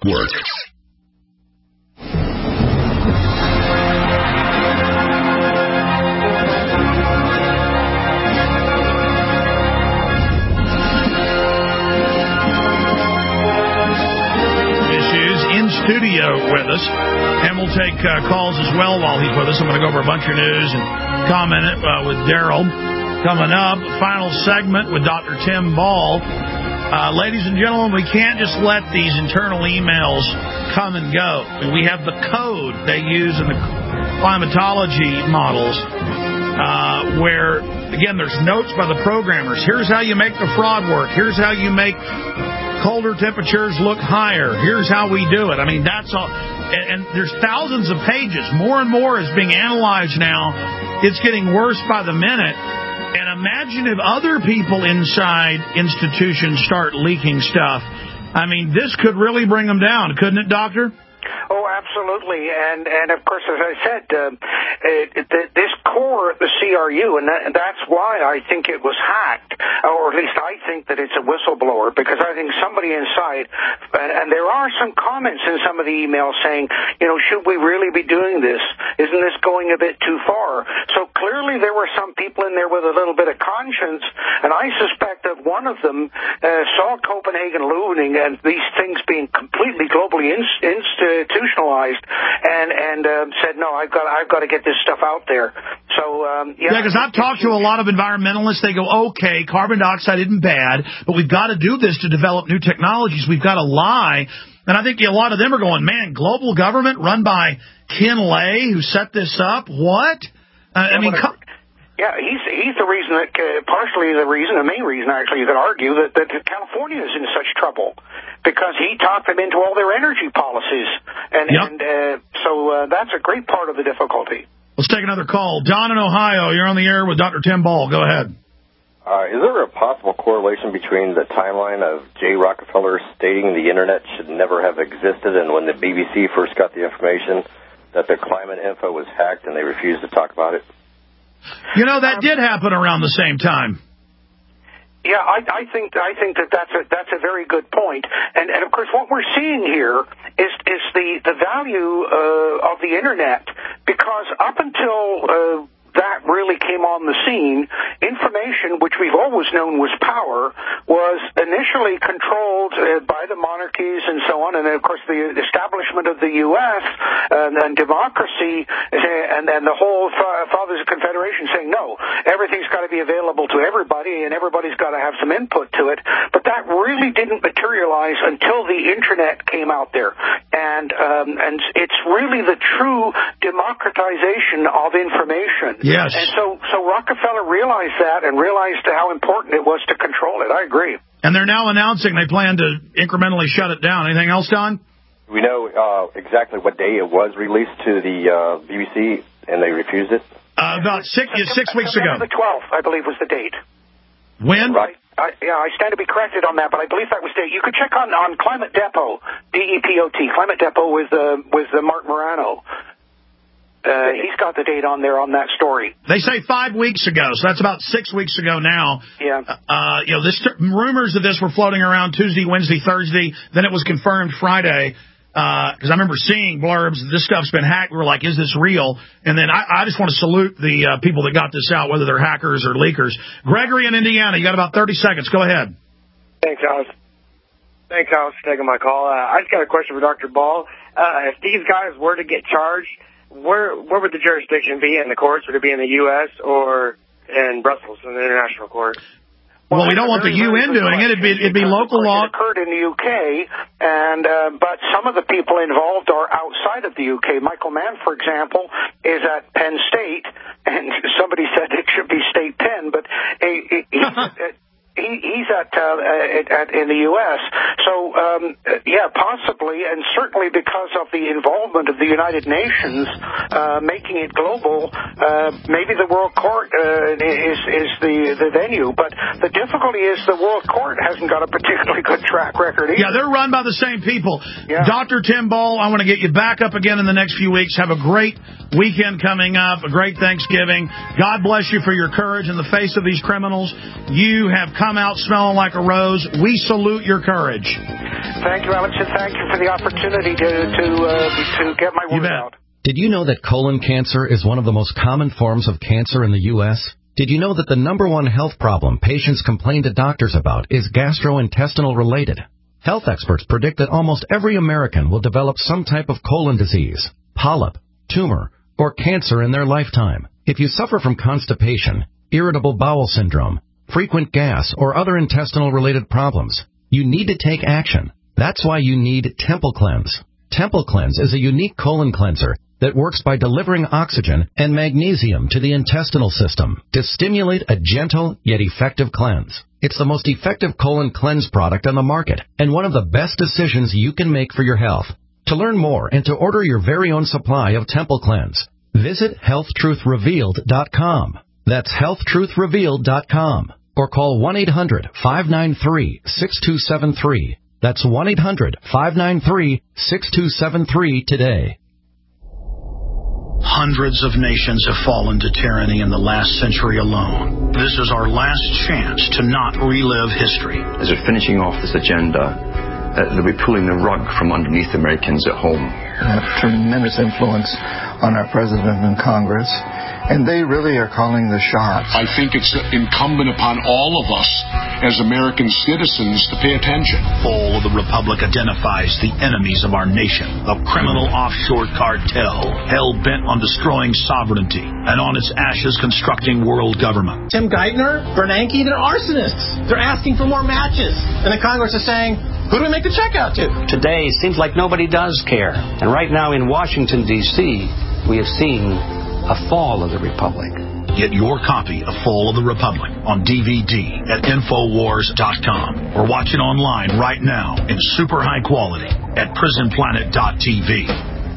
Network. Studio with us, and we'll take calls as well while he's with us. I'm going to go over a bunch of news and comment it with Daryl. Coming up, final segment with Dr. Tim Ball. Ladies and gentlemen, we can't just let these internal emails come and go. We have the code they use in the climatology models where, again, there's notes by the programmers. Here's how you make the fraud work. Here's how you make colder temperatures look higher. Here's how we do it. I mean, that's all. And there's thousands of pages. More and more is being analyzed now. It's getting worse by the minute. And imagine if other people inside institutions start leaking stuff. I mean, this could really bring them down, couldn't it, Doctor? Oh, absolutely. And of course, as I said, this core of the CRU, and that's why I think it was hacked, or at least I think that it's a whistleblower, because I think somebody inside, and there are some comments in some of the emails saying, should we really be doing this? Isn't this going a bit too far? So clearly there were some people in there with a little bit of conscience, and I suspect that one of them saw Copenhagen looming and these things being completely globally institutionalized, and said, no, I've got to get this stuff out there. So yeah, because I've talked to a lot of environmentalists. They go, okay, carbon dioxide isn't bad, but we've got to do this to develop new technologies. We've got to lie. And I think a lot of them are going, man, global government run by Ken Lay, who set this up? What? Yeah, he's the reason that, partially the reason, the main reason, actually, you could argue that California is in such trouble, because he talked them into all their energy policies. So that's a great part of the difficulty. Let's take another call. Don in Ohio, you're on the air with Dr. Tim Ball. Go ahead. Is there a possible correlation between the timeline of Jay Rockefeller stating the Internet should never have existed and when the BBC first got the information that the climate info was hacked and they refused to talk about it? That did happen around the same time. Yeah, I think that's a very good point. And of course, what we're seeing here is the value of the Internet, because up until that really came on the scene, information, which we've always known was power, was initially controlled by the monarchies and so on, and then, of course, the establishment of the U.S. and democracy, and the whole Fathers of Confederation saying, no, everything's got to be available to everybody, and everybody's got to have some input to it. But that really didn't materialize until the Internet came out there. And it's really the true democratization of information. Yes. And so Rockefeller realized that and realized how important it was to control it. I agree. And they're now announcing they plan to incrementally shut it down. Anything else, Don? We know exactly what day it was released to the BBC, and they refused it? About 6 weeks ago. The 12th, I believe, was the date. When? Right. I stand to be corrected on that, but I believe that was the date. You could check on Climate Depot, DEPOT, Climate Depot with Mark Morano. He's got the date on there on that story. They say 5 weeks ago, so that's about 6 weeks ago now. Yeah. Rumors of this were floating around Tuesday, Wednesday, Thursday. Then it was confirmed Friday. Because I remember seeing blurbs, this stuff's been hacked. We were like, is this real? And then I just want to salute the people that got this out, whether they're hackers or leakers. Gregory in Indiana, you got about 30 seconds. Go ahead. Thanks, Alex. Thanks, Alex, for taking my call. I just got a question for Dr. Ball. If these guys were to get charged, where would the jurisdiction be in the courts? Would it be in the U.S. or in Brussels in the international court? Well, we don't want the UN doing it. It'd be local law. It occurred in the UK, but some of the people involved are outside of the UK. Michael Mann, for example, is at Penn State, and somebody said it should be State Penn, but he's at in the U.S. So, yeah, possibly, and certainly because of the involvement of the United Nations making it global, maybe the World Court is the venue. But the difficulty is the World Court hasn't got a particularly good track record either. Yeah, they're run by the same people. Yeah. Dr. Tim Ball, I want to get you back up again in the next few weeks. Have a great weekend coming up, a great Thanksgiving. God bless you for your courage in the face of these criminals. You have come out smelling like like a rose. We salute your courage. Thank you, Alex, and thank you for the opportunity to get my word out. Did you know that colon cancer is one of the most common forms of cancer in the U.S.? Did you know that the number one health problem patients complain to doctors about is gastrointestinal related? Health experts predict that almost every American will develop some type of colon disease, polyp, tumor, or cancer in their lifetime. If you suffer from constipation, irritable bowel syndrome, frequent gas, or other intestinal-related problems, you need to take action. That's why you need Temple Cleanse. Temple Cleanse is a unique colon cleanser that works by delivering oxygen and magnesium to the intestinal system to stimulate a gentle yet effective cleanse. It's the most effective colon cleanse product on the market and one of the best decisions you can make for your health. To learn more and to order your very own supply of Temple Cleanse, visit HealthTruthRevealed.com. That's HealthTruthRevealed.com. Or call 1-800-593-6273. That's 1-800-593-6273 today. Hundreds of nations have fallen to tyranny in the last century alone. This is our last chance to not relive history. As we're finishing off this agenda, they'll be pulling the rug from underneath Americans at home. They have tremendous influence on our president and Congress, and they really are calling the shots. I think it's incumbent upon all of us as American citizens to pay attention. Fall of the Republic identifies the enemies of our nation, a criminal offshore cartel hell-bent on destroying sovereignty and on its ashes constructing world government. Tim Geithner, Bernanke, they're arsonists. They're asking for more matches. And the Congress is saying, who do we make the check out to? Today, it seems like nobody does care. And right now in Washington, D.C., we have seen a fall of the Republic. Get your copy of Fall of the Republic on DVD at Infowars.com or watch it online right now in super high quality at PrisonPlanet.tv.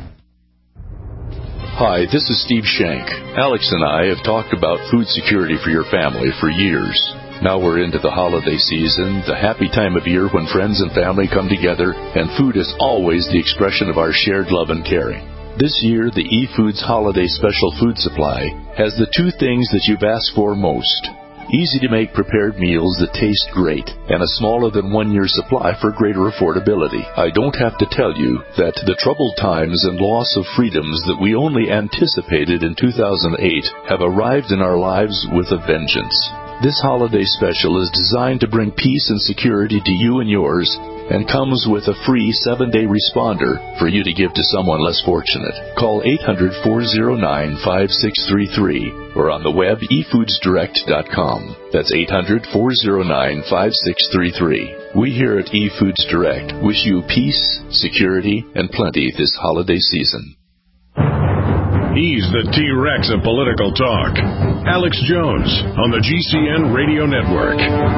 Hi, this is Steve Shank. Alex and I have talked about food security for your family for years. Now we're into the holiday season, the happy time of year when friends and family come together, and food is always the expression of our shared love and caring. This year, the eFoods Holiday Special Food Supply has the two things that you've asked for most. Easy-to-make prepared meals that taste great, and a smaller than 1 year supply for greater affordability. I don't have to tell you that the troubled times and loss of freedoms that we only anticipated in 2008 have arrived in our lives with a vengeance. This holiday special is designed to bring peace and security to you and yours, and comes with a free 7-day responder for you to give to someone less fortunate. Call 800-409-5633 or on the web efoodsdirect.com. That's 800-409-5633. We here at eFoods Direct wish you peace, security, and plenty this holiday season. He's the T-Rex of political talk. Alex Jones on the GCN Radio Network.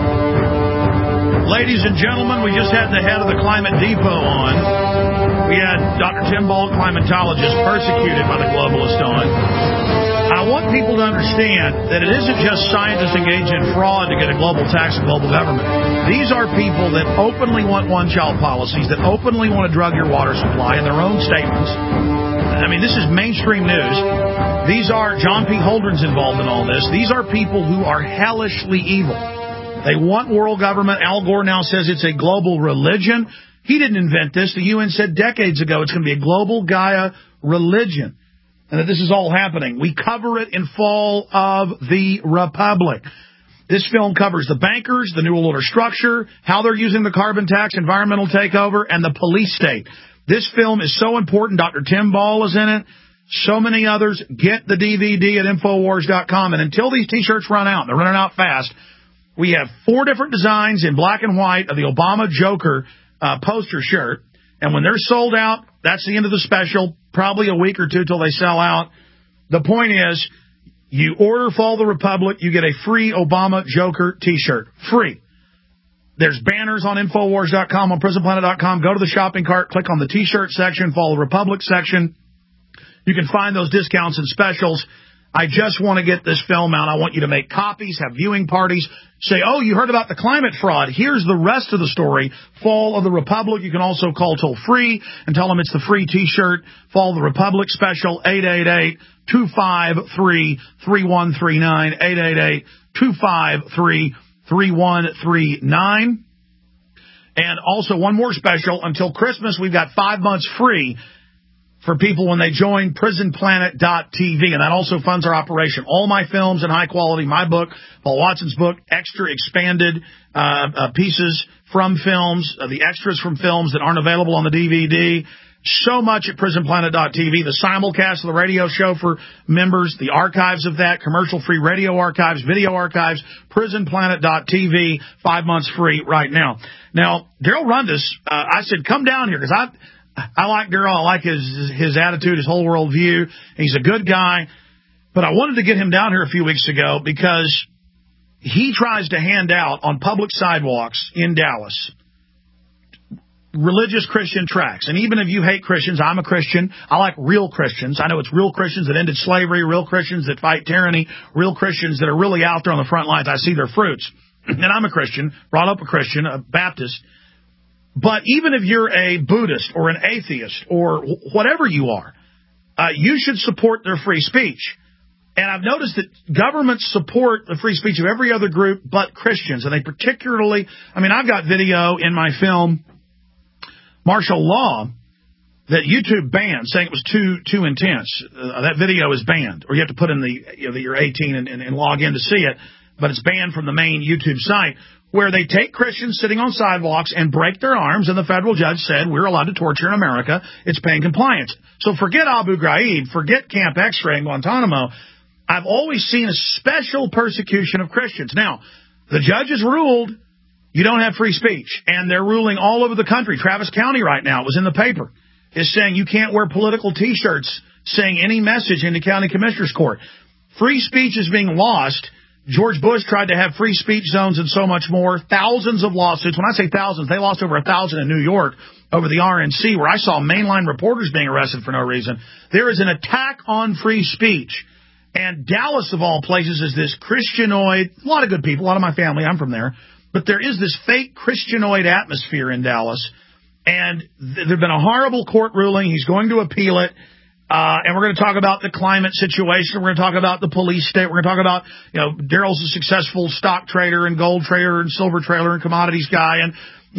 Ladies and gentlemen, we just had the head of the Climate Depot on. We had Dr. Tim Ball, climatologist, persecuted by the globalists on. I want people to understand that it isn't just scientists engaged in fraud to get a global tax and global government. These are people that openly want one-child policies, that openly want to drug your water supply in their own statements. I mean, this is mainstream news. These are John P. Holdren's involved in all this. These are people who are hellishly evil. They want world government. Al Gore now says it's a global religion. He didn't invent this. The UN said decades ago it's going to be a global Gaia religion, and that this is all happening. We cover it in Fall of the Republic. This film covers the bankers, the New World Order structure, how they're using the carbon tax, environmental takeover, and the police state. This film is so important. Dr. Tim Ball is in it. So many others. Get the DVD at Infowars.com. And until these T-shirts run out, they're running out fast, we have 4 different designs in black and white of the Obama Joker poster shirt. And when they're sold out, that's the end of the special. Probably a week or two till they sell out. The point is, you order Fall of the Republic, you get a free Obama Joker T-shirt. Free. There's banners on Infowars.com, on PrisonPlanet.com. Go to the shopping cart, click on the T-shirt section, Fall of the Republic section. You can find those discounts and specials. I just want to get this film out. I want you to make copies, have viewing parties, say, oh, you heard about the climate fraud. Here's the rest of the story. Fall of the Republic. You can also call toll-free and tell them it's the free T-shirt. Fall of the Republic special, 888-253-3139, 888-866-3139. And also one more special. Until Christmas, we've got 5 months free for people when they join PrisonPlanet.tv, and that also funds our operation. All my films in high quality, my book, Paul Watson's book, extra expanded pieces from films, the extras from films that aren't available on the DVD. So much at PrisonPlanet.tv, the simulcast of the radio show for members, the archives of that, commercial-free radio archives, video archives, PrisonPlanet.tv, 5 months free right now. Now, Daryl Rundis, I said, come down here, because I like Daryl. I like his attitude, his whole world view. He's a good guy. But I wanted to get him down here a few weeks ago because he tries to hand out on public sidewalks in Dallas religious Christian tracts. And even if you hate Christians, I'm a Christian. I like real Christians. I know it's real Christians that ended slavery, real Christians that fight tyranny, real Christians that are really out there on the front lines. I see their fruits. And I'm a Christian, brought up a Christian, a Baptist. But even if you're a Buddhist or an atheist or whatever you are, you should support their free speech. And I've noticed that governments support the free speech of every other group but Christians. And they particularly, I've got video in my film, Martial Law, that YouTube banned, saying it was too intense. That video is banned. Or you have to put in that you're 18 and log in to see it. But it's banned from the main YouTube site, where they take Christians sitting on sidewalks and break their arms, and the federal judge said, we're allowed to torture in America. It's paying compliance. So forget Abu Ghraib, forget Camp X-Ray in Guantanamo. I've always seen a special persecution of Christians. Now, the judge has ruled you don't have free speech, and they're ruling all over the country. Travis County right now, it was in the paper, is saying you can't wear political T-shirts saying any message in the county commissioner's court. Free speech is being lost. George Bush tried to have free speech zones and so much more. Thousands of lawsuits. When I say thousands, they lost over 1,000 in New York over the RNC, where I saw mainline reporters being arrested for no reason. There is an attack on free speech. And Dallas, of all places, is this Christianoid, a lot of good people, a lot of my family, I'm from there, but there is this fake Christianoid atmosphere in Dallas. And there's been a horrible court ruling. He's going to appeal it. And we're going to talk about the climate situation. We're going to talk about the police state. We're going to talk about, Daryl's a successful stock trader and gold trader and silver trader and commodities guy, and,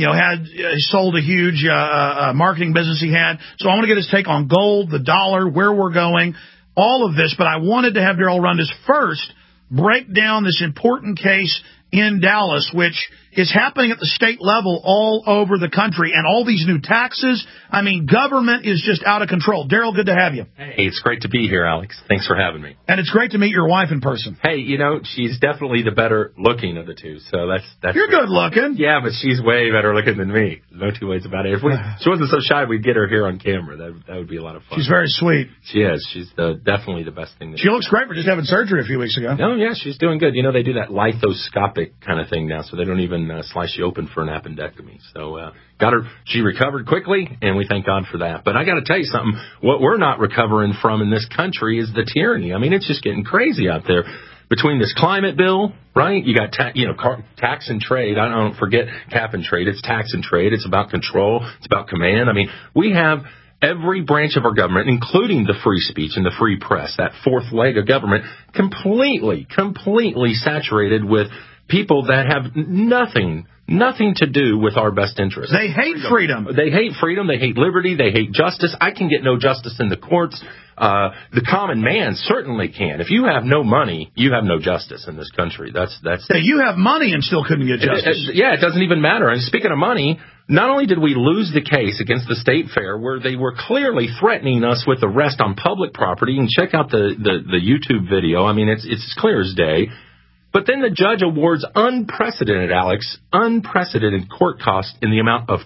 sold a huge marketing business he had. So I want to get his take on gold, the dollar, where we're going, all of this. But I wanted to have Daryl Rundis first break down this important case in Dallas, which is happening at the state level all over the country, and all these new taxes. Government is just out of control. Daryl, good to have you. Hey, it's great to be here, Alex. Thanks for having me. And it's great to meet your wife in person. Hey, she's definitely the better looking of the two, so that's You're good looking. Yeah, but she's way better looking than me. No two ways about it. If she wasn't so shy, we'd get her here on camera. That would be a lot of fun. She's very sweet. She is. She's definitely the best thing. She looks great for just having surgery a few weeks ago. Oh, yeah, she's doing good. They do that lithoscopic kind of thing now, so they don't even slice you open for an appendectomy. So got her. She recovered quickly, and we thank God for that. But I got to tell you something. What we're not recovering from in this country is the tyranny. It's just getting crazy out there. Between this climate bill, right? You got tax and trade. I don't forget cap and trade. It's tax and trade. It's about control. It's about command. We have every branch of our government, including the free speech and the free press, that fourth leg of government, completely saturated with people that have nothing to do with our best interests. They hate freedom. They hate freedom. They hate liberty. They hate justice. I can get no justice in the courts. The common man certainly can. If you have no money, you have no justice in this country. That's. You have money and still couldn't get justice. It doesn't even matter. And speaking of money, not only did we lose the case against the State Fair, where they were clearly threatening us with arrest on public property, and check out the YouTube video. It's as clear as day. But then the judge awards unprecedented court costs in the amount of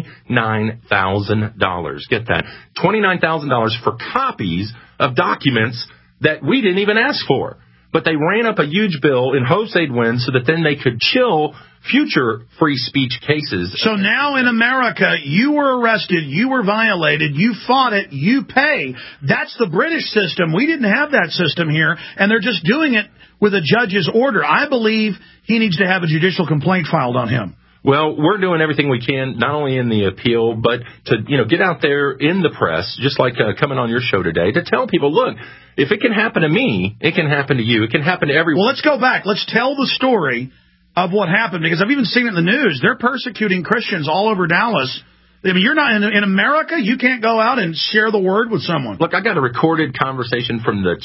$29,000. Get that. $29,000 for copies of documents that we didn't even ask for. But they ran up a huge bill in hopes they'd win so that then they could chill future free speech cases. So now in America, you were arrested, you were violated, you fought it, you pay. That's the British system. We didn't have that system here, and they're just doing it with a judge's order. I believe he needs to have a judicial complaint filed on him. Well, we're doing everything we can, not only in the appeal, but to get out there in the press, just like coming on your show today, to tell people, look, if it can happen to me, it can happen to you. It can happen to everyone. Well, let's go back. Let's tell the story of what happened, because I've even seen it in the news. They're persecuting Christians all over Dallas. I mean, you're not in America. You can't go out and share the word with someone. Look, I got a recorded conversation from the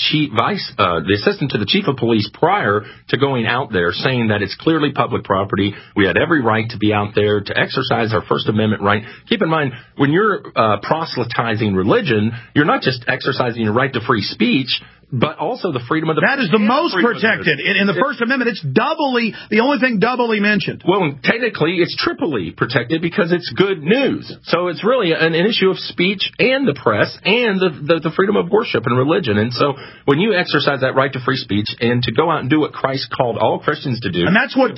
the assistant to the chief of police prior to going out there, saying that it's clearly public property. We had every right to be out there to exercise our First Amendment right. Keep in mind, when you're proselytizing religion, you're not just exercising your right to free speech, but also the freedom of the... That is the most protected. In the First Amendment, it's the only thing doubly mentioned. Well, technically, it's triply protected because it's good news. So it's really an issue of speech and the press and the freedom of worship and religion. And so when you exercise that right to free speech and to go out and do what Christ called all Christians to do... And that's what...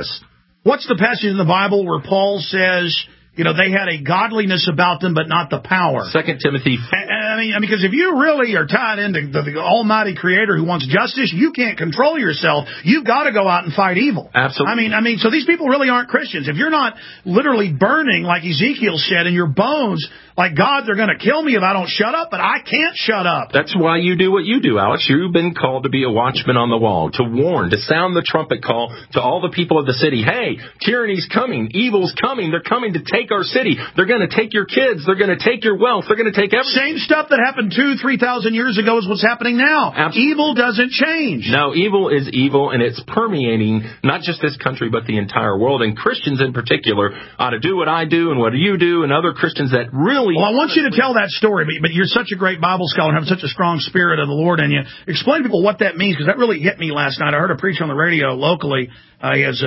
what's the passage in the Bible where Paul says... they had a godliness about them, but not the power. 2 Timothy. I mean, because if you really are tied into the Almighty Creator who wants justice, you can't control yourself. You've got to go out and fight evil. Absolutely. I mean, so these people really aren't Christians. If you're not literally burning, like Ezekiel said, in your bones, like, God, they're going to kill me if I don't shut up, but I can't shut up. That's why you do what you do, Alex. You've been called to be a watchman on the wall, to warn, to sound the trumpet call to all the people of the city. Hey, tyranny's coming. Evil's coming. They're coming to take our city. They're going to take your kids. They're going to take your wealth. They're going to take everything. Same stuff that happened 2,000-3,000 years ago is what's happening now. Absolutely. Evil doesn't change. No, evil is evil, and it's permeating not just this country, but the entire world. And Christians in particular ought to do what I do and what you do, and other Christians that really... Well, I want you to tell that story, but you're such a great Bible scholar and have such a strong spirit of the Lord in you. Explain to people what that means, because that really hit me last night. I heard a preacher on the radio locally. He has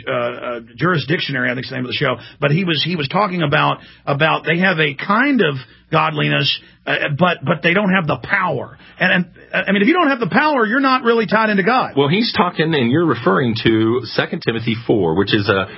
a jurisdictionary, I think is the name of the show. But he was talking about they have a kind of godliness, but they don't have the power. And I mean, if you don't have the power, you're not really tied into God. Well, he's talking, and you're referring to 2 Timothy 4, which is a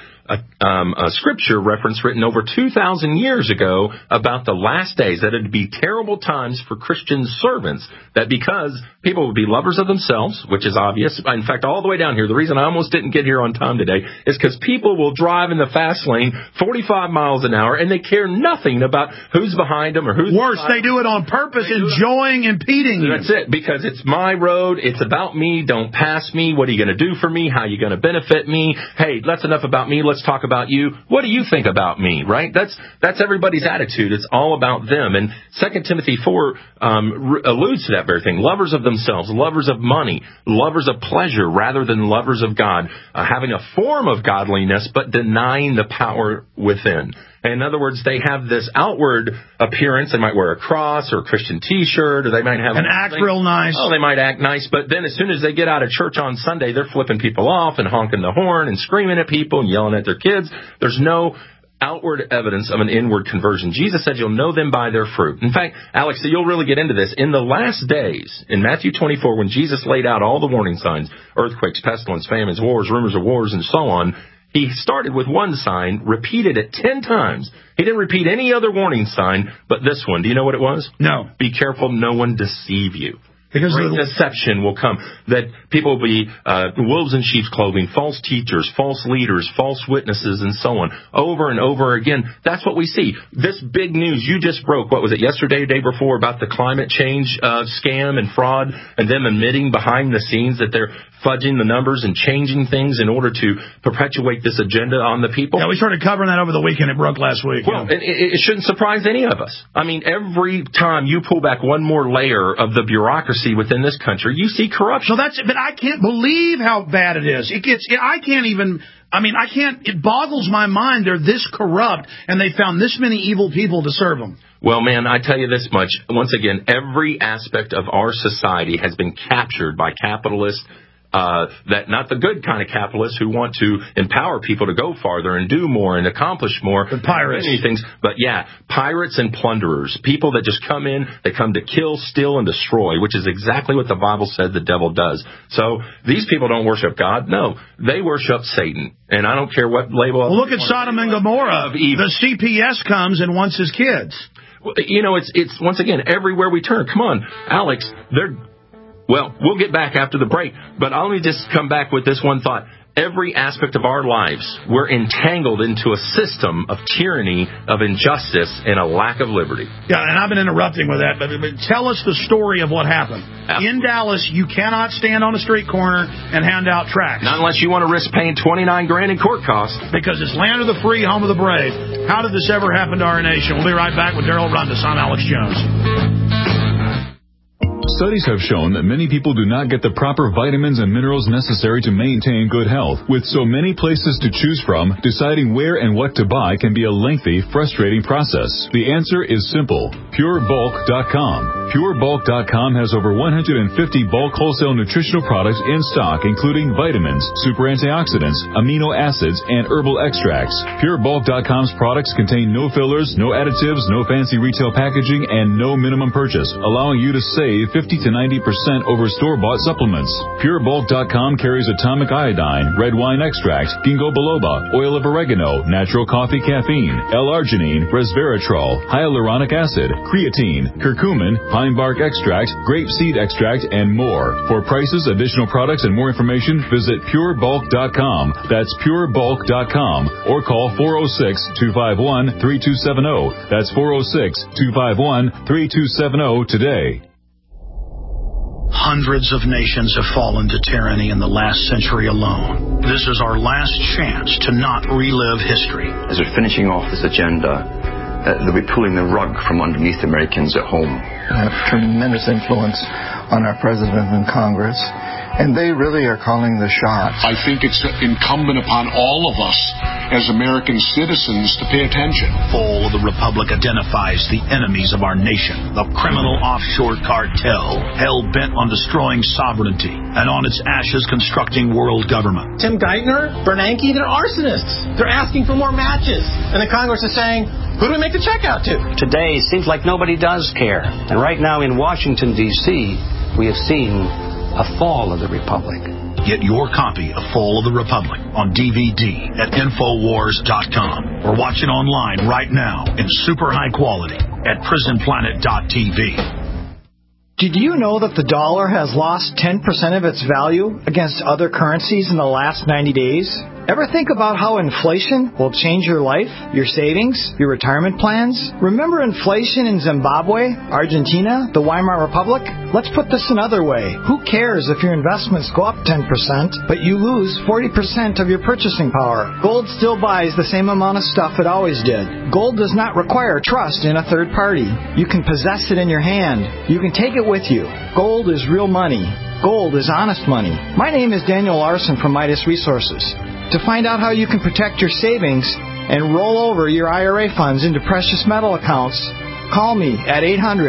scripture reference written over 2,000 years ago about the last days, that it would be terrible times for Christian servants, that because people would be lovers of themselves, which is obvious. In fact, all the way down here, the reason I almost didn't get here on time today is because people will drive in the fast lane 45 miles an hour, and they care nothing about who's behind them or who's... Worse, they do it on purpose, enjoying impeding you. That's it, because it's my road, it's about me, don't pass me, what are you going to do for me, how are you going to benefit me, hey, that's enough about me, let's talk about you. What do you think about me, right? That's everybody's attitude. It's all about them. And 2 Timothy 4 alludes to that very thing. Lovers of themselves, lovers of money, lovers of pleasure rather than lovers of God, having a form of godliness but denying the power within. In other words, they have this outward appearance. They might wear a cross or a Christian T-shirt, or they might have... And act real nice. Oh, they might act nice, but then as soon as they get out of church on Sunday, they're flipping people off and honking the horn and screaming at people and yelling at their kids. There's no outward evidence of an inward conversion. Jesus said you'll know them by their fruit. In fact, Alex, so you'll really get into this. In the last days, in Matthew 24, when Jesus laid out all the warning signs, earthquakes, pestilence, famines, wars, rumors of wars, and so on, he started with one sign, repeated it 10 times. He didn't repeat any other warning sign but this one. Do you know what it was? No. Be careful no one deceive you. Because great deception will come, that people will be wolves in sheep's clothing, false teachers, false leaders, false witnesses, and so on, over and over again. That's what we see. This big news you just broke, what was it, yesterday, the day before, about the climate change scam and fraud, and them admitting behind the scenes that they're fudging the numbers and changing things in order to perpetuate this agenda on the people. Yeah, we started covering that over the weekend. It broke last week. Well, it shouldn't surprise any of us. I mean, every time you pull back one more layer of the bureaucracy within this country, you see corruption. So but I can't believe how bad it is. It boggles my mind they're this corrupt and they found this many evil people to serve them. Well, man, I tell you this much. Once again, every aspect of our society has been captured by capitalists. That not the good kind of capitalists who want to empower people to go farther and do more and accomplish more. The pirates. Many things. But yeah, pirates and plunderers. People that just come in, they come to kill, steal, and destroy, which is exactly what the Bible said the devil does. So these people don't worship God. No, they worship Satan. And I don't care what label. Well, look at Sodom and Gomorrah. The CPS comes and wants his kids. You know, it's once again, everywhere we turn. Come on, Alex, Well, we'll get back after the break, but I'll only just come back with this one thought. every aspect of our lives, we're entangled into a system of tyranny, of injustice, and a lack of liberty. Yeah, and I've been interrupting with that, but tell us the story of what happened. Absolutely. In Dallas, you cannot stand on a street corner and hand out tracts. Not unless you want to risk paying $29,000 in court costs. Because it's land of the free, home of the brave. How did this ever happen to our nation? We'll be right back with Daryl Rundis. I'm Alex Jones. Studies have shown that many people do not get the proper vitamins and minerals necessary to maintain good health. With so many places to choose from, deciding where and what to buy can be a lengthy, frustrating process. The answer is simple. PureBulk.com. PureBulk.com has over 150 bulk wholesale nutritional products in stock, including vitamins, super antioxidants, amino acids, and herbal extracts. PureBulk.com's products contain no fillers, no additives, no fancy retail packaging, and no minimum purchase, allowing you to save 50 to 90% over store-bought supplements. PureBulk.com carries atomic iodine, red wine extract, ginkgo biloba, oil of oregano, natural coffee caffeine, L-arginine, resveratrol, hyaluronic acid, creatine, curcumin, pine bark extract, grape seed extract, and more. For prices, additional products, and more information, visit PureBulk.com. That's PureBulk.com. Or call 406-251-3270. That's 406-251-3270 today. Hundreds of nations have fallen to tyranny in the last century alone. This is our last chance to not relive history. As we're finishing off this agenda, they'll be pulling the rug from underneath Americans at home. Have tremendous influence on our president and Congress, and they really are calling the shots. I think it's incumbent upon all of us as American citizens to pay attention. Fall of the Republic identifies the enemies of our nation, the criminal offshore cartel, hell-bent on destroying sovereignty, and on its ashes constructing world government. Tim Geithner, Bernanke, they're arsonists. They're asking for more matches. And the Congress is saying, who do we make the check out to? Today, it seems like nobody does care. And right now in Washington, D.C., we have seen a fall of the Republic. Get your copy of Fall of the Republic on DVD at Infowars.com or watch it online right now in super high quality at PrisonPlanet.tv. Did you know that the dollar has lost 10% of its value against other currencies in the last 90 days? Ever think about how inflation will change your life, your savings, your retirement plans? Remember inflation in Zimbabwe, Argentina, the Weimar Republic? Let's put this another way. Who cares if your investments go up 10%, but you lose 40% of your purchasing power? Gold still buys the same amount of stuff it always did. Gold does not require trust in a third party. You can possess it in your hand. You can take it with you. Gold is real money. Gold is honest money. My name is Daniel Larson from Midas Resources. To find out how you can protect your savings and roll over your IRA funds into precious metal accounts, call me at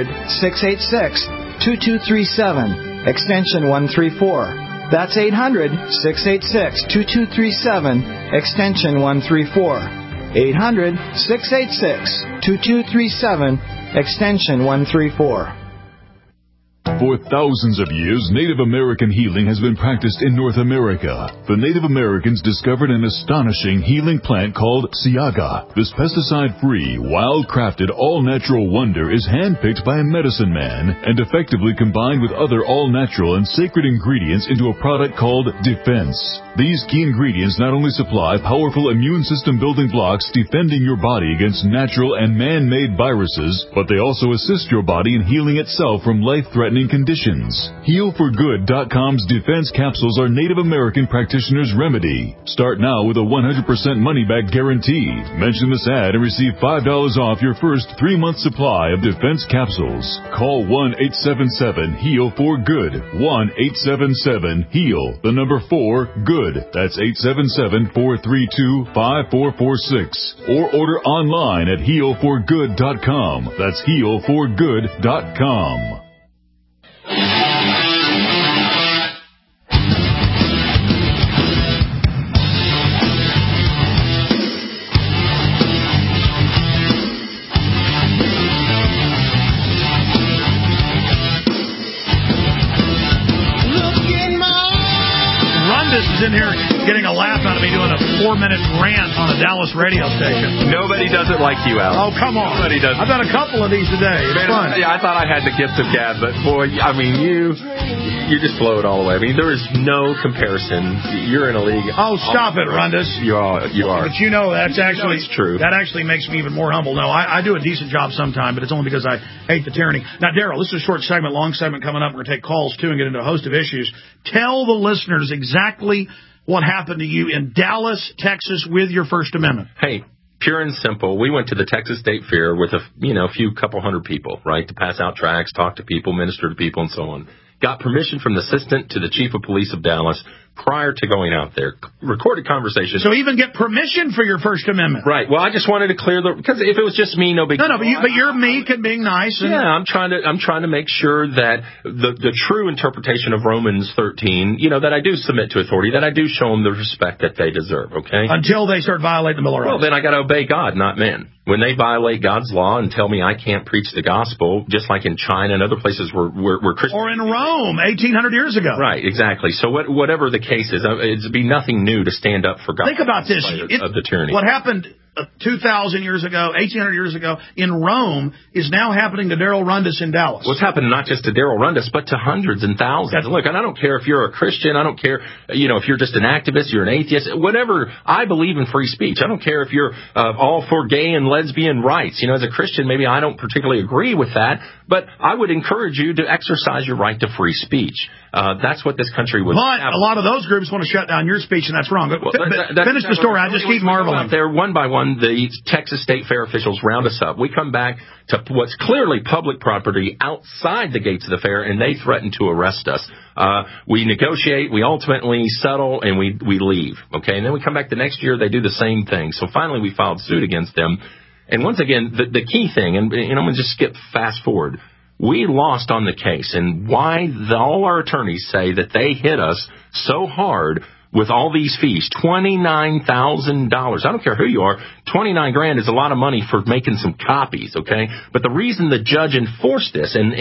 800-686-2237, extension 134. That's 800-686-2237, extension 134. 800-686-2237, extension 134. For thousands of years, Native American healing has been practiced in North America. The Native Americans discovered an astonishing healing plant called Siaga. This pesticide-free, wild-crafted, all-natural wonder is handpicked by a medicine man and effectively combined with other all-natural and sacred ingredients into a product called Defense. These key ingredients not only supply powerful immune system building blocks defending your body against natural and man-made viruses, but they also assist your body in healing itself from life-threatening conditions. HealForGood.com's Defense capsules are Native American practitioners' remedy. Start now with a 100% money-back guarantee. Mention this ad and receive $5 off your first 3-month supply of Defense capsules. Call 1-877-HEAL-FOR-GOOD. 1-877-HEAL, the number 4-GOOD. That's 877-432-5446. Or order online at HealForGood.com. That's HealForGood.com. Rundis is in here getting a laugh out of me doing a 4-minute rant on a Dallas radio station. Nobody does it like you, Al. Oh, come on. Nobody does. I've done a couple of these today. It's fun. Yeah, I thought I had the gift of gab, but boy, I mean, you just blow it all away. I mean, there is no comparison. You're in a league. Oh, stop it, Rundus. You are. But you know, that's actually it's true. That actually makes me even more humble. No, I do a decent job sometime, but it's only because I hate the tyranny. Now, Daryl, this is a short segment, long segment coming up. We're going to take calls, too, and get into a host of issues. Tell the listeners exactly what happened to you in Dallas, Texas, with your First Amendment. Hey, pure and simple. We went to the Texas State Fair with a couple hundred people, right, to pass out tracts, talk to people, minister to people, and so on. Got permission from the assistant to the chief of police of Dallas prior to going out there. Recorded conversation. So even get permission for your First Amendment. Right. Well, I just wanted to clear because if it was just me, no big deal. No, but you're meek and being nice. And... Yeah, I'm trying to make sure that the true interpretation of Romans 13, that I do submit to authority, that I do show them the respect that they deserve, okay? Until they start violating the Bill of Rights. Well, then I got to obey God, not men. When they violate God's law and tell me I can't preach the gospel, just like in China and other places where Christians... Or in Rome, 1,800 years ago. Right, exactly. So whatever the case is, it'd be nothing new to stand up for God. Think about this. Of the tyranny. What happened 2,000 years ago, 1,800 years ago in Rome is now happening to Daryl Rundus in Dallas. What's happened not just to Daryl Rundus, but to hundreds and thousands. Look, and I don't care if you're a Christian. I don't care, if you're just an activist, you're an atheist, whatever. I believe in free speech. I don't care if you're all for gay and lesbian rights. As a Christian, maybe I don't particularly agree with that, but I would encourage you to exercise your right to free speech. That's what this country would. But a lot of those groups want to shut down your speech, and that's wrong. Finish the story. I just keep marveling. There, one by one, the Texas State Fair officials round us up. We come back to what's clearly public property outside the gates of the fair, and they threaten to arrest us. We negotiate, we ultimately settle, and we leave. Okay, and then we come back the next year. They do the same thing. So finally, we filed suit against them. And once again, the key thing, and I'm going to just skip fast forward. We lost on the case, and why all our attorneys say that they hit us so hard with all these fees, $29,000. I don't care who you are, $29,000 is a lot of money for making some copies, okay? But the reason the judge enforced this and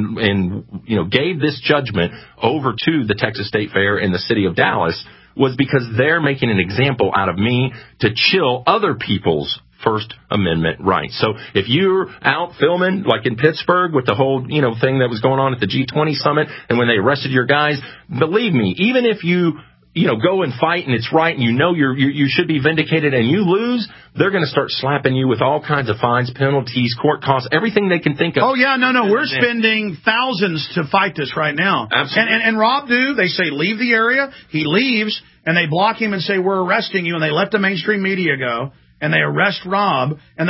gave this judgment over to the Texas State Fair in the city of Dallas was because they're making an example out of me to chill other people's First Amendment rights. So if you're out filming, like in Pittsburgh with the whole, thing that was going on at the G20 summit, and when they arrested your guys, believe me, even if you go and fight and it's right and you should be vindicated and you lose, they're going to start slapping you with all kinds of fines, penalties, court costs, everything they can think of. Oh, yeah, no, we're spending thousands to fight this right now. Absolutely. And Rob, they say leave the area. He leaves, and they block him and say, we're arresting you, and they let the mainstream media go. And they arrest Rob, and